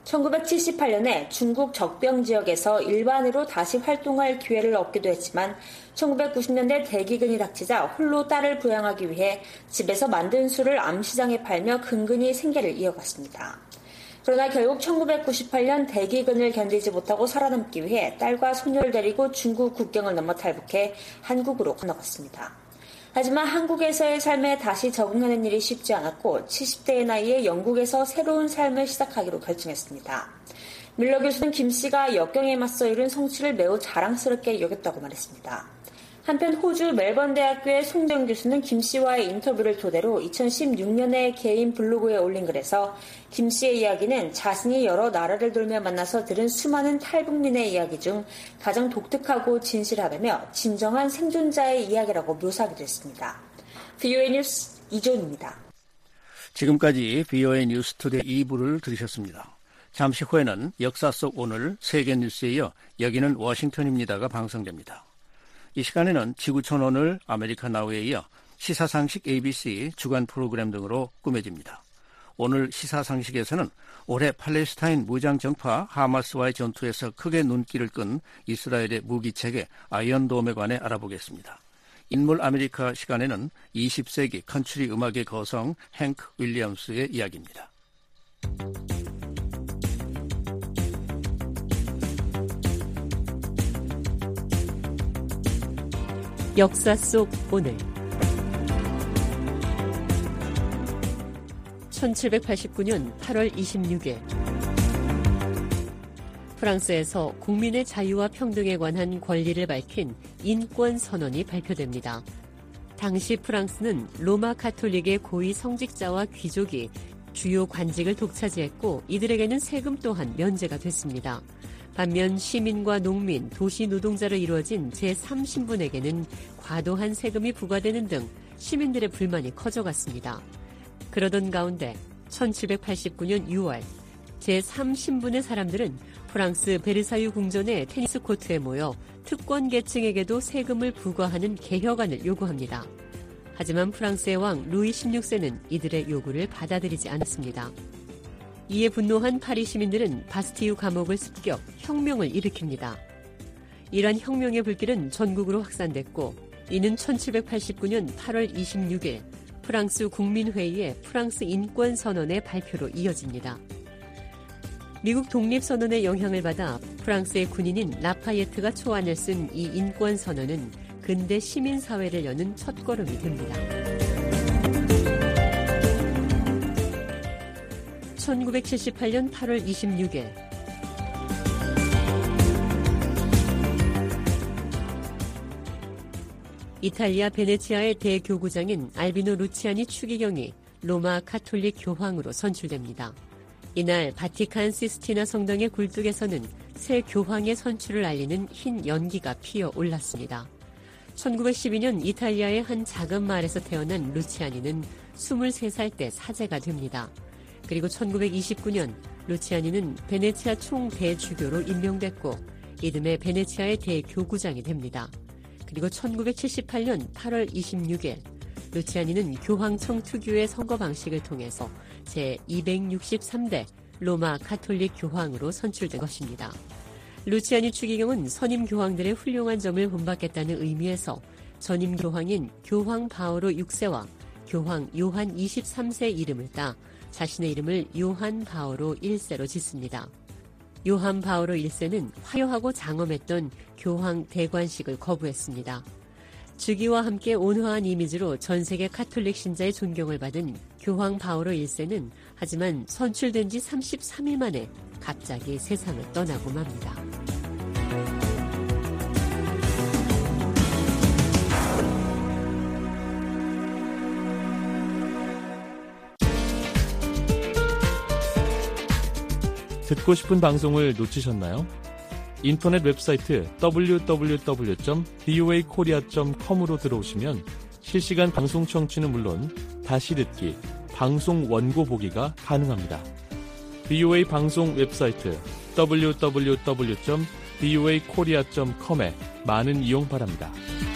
천구백칠십팔 년에 중국 적병 지역에서 일반으로 다시 활동할 기회를 얻기도 했지만 천구백구십 년대 대기근이 닥치자 홀로 딸을 부양하기 위해 집에서 만든 술을 암시장에 팔며 근근히 생계를 이어갔습니다. 그러나 결국 천구백구십팔 년 대기근을 견디지 못하고 살아남기 위해 딸과 소녀를 데리고 중국 국경을 넘어 탈북해 한국으로 건너갔습니다. 하지만 한국에서의 삶에 다시 적응하는 일이 쉽지 않았고 칠십 대의 나이에 영국에서 새로운 삶을 시작하기로 결정했습니다. 밀러 교수는 김 씨가 역경에 맞서 이룬 성취를 매우 자랑스럽게 여겼다고 말했습니다. 한편 호주 멜번 대학교의 송정 교수는 김 씨와의 인터뷰를 토대로 이천십육 년에 개인 블로그에 올린 글에서 김 씨의 이야기는 자신이 여러 나라를 돌며 만나서 들은 수많은 탈북민의 이야기 중 가장 독특하고 진실하다며 진정한 생존자의 이야기라고 묘사하기도 했습니다. 브이오에이 뉴스 이존입니다. 지금까지 브이오에이 뉴스 투데이 이 부를 들으셨습니다. 잠시 후에는 역사 속 오늘 세계 뉴스에 이어 여기는 워싱턴입니다가 방송됩니다. 이 시간에는 지구촌 오늘 아메리카 나우에 이어 시사상식 에이비씨 주간 프로그램 등으로 꾸며집니다. 오늘 시사상식에서는 올해 팔레스타인 무장정파 하마스와의 전투에서 크게 눈길을 끈 이스라엘의 무기체계 아이언돔에 관해 알아보겠습니다. 인물 아메리카 시간에는 이십 세기 컨트리 음악의 거성 행크 윌리엄스의 이야기입니다. 역사 속 오늘 천칠백팔십구 년 팔월 이십육일 프랑스에서 국민의 자유와 평등에 관한 권리를 밝힌 인권선언이 발표됩니다. 당시 프랑스는 로마 가톨릭의 고위 성직자와 귀족이 주요 관직을 독차지했고 이들에게는 세금 또한 면제가 됐습니다. 반면 시민과 농민, 도시 노동자로 이루어진 제삼 신분에게는 과도한 세금이 부과되는 등 시민들의 불만이 커져갔습니다. 그러던 가운데 천칠백팔십구 년 유월 제삼 신분의 사람들은 프랑스 베르사유 궁전의 테니스 코트에 모여 특권 계층에게도 세금을 부과하는 개혁안을 요구합니다. 하지만 프랑스의 왕 루이 십육 세는 이들의 요구를 받아들이지 않았습니다. 이에 분노한 파리 시민들은 바스티유 감옥을 습격, 혁명을 일으킵니다. 이러한 혁명의 불길은 전국으로 확산됐고 이는 천칠백팔십구 년 팔월 이십육일 프랑스 국민회의의 프랑스 인권선언의 발표로 이어집니다. 미국 독립선언의 영향을 받아 프랑스의 군인인 라파예트가 초안을 쓴 이 인권선언은 근대 시민사회를 여는 첫걸음이 됩니다. 천구백칠십팔 년 팔월 이십육일 이탈리아 베네치아의 대교구장인 알비노 루치아니 추기경이 로마 가톨릭 교황으로 선출됩니다. 이날 바티칸 시스티나 성당의 굴뚝에서는 새 교황의 선출을 알리는 흰 연기가 피어 올랐습니다. 천구백십이 년 이탈리아의 한 작은 마을에서 태어난 루치아니는 스물세 살 때 사제가 됩니다. 그리고 천구백이십구 년 루치아니는 베네치아 총대주교로 임명됐고 이듬해 베네치아의 대교구장이 됩니다. 그리고 천구백칠십팔 년 팔월 이십육일 루치아니는 교황청 특유의 선거 방식을 통해서 제이백육십삼 대 로마 가톨릭 교황으로 선출된 것입니다. 루치아니 추기경은 선임 교황들의 훌륭한 점을 본받겠다는 의미에서 전임 교황인 교황 바오로 육 세와 교황 요한 이십삼 세 이름을 따 자신의 이름을 요한 바오로 일 세로 짓습니다. 요한 바오로 일 세는 화려하고 장엄했던 교황 대관식을 거부했습니다. 즉위와 함께 온화한 이미지로 전 세계 가톨릭 신자의 존경을 받은 교황 바오로 일 세는 하지만 선출된 지 삼십삼 일 만에 갑자기 세상을 떠나고 맙니다. 듣고 싶은 방송을 놓치셨나요? 인터넷 웹사이트 더블유 더블유 더블유 점 브이오에이 코리아 점 컴으로 들어오시면 실시간 방송 청취는 물론 다시 듣기, 방송 원고 보기가 가능합니다. 브이오에이 방송 웹사이트 더블유 더블유 더블유 점 브이오에이 코리아 점 컴에 많은 이용 바랍니다.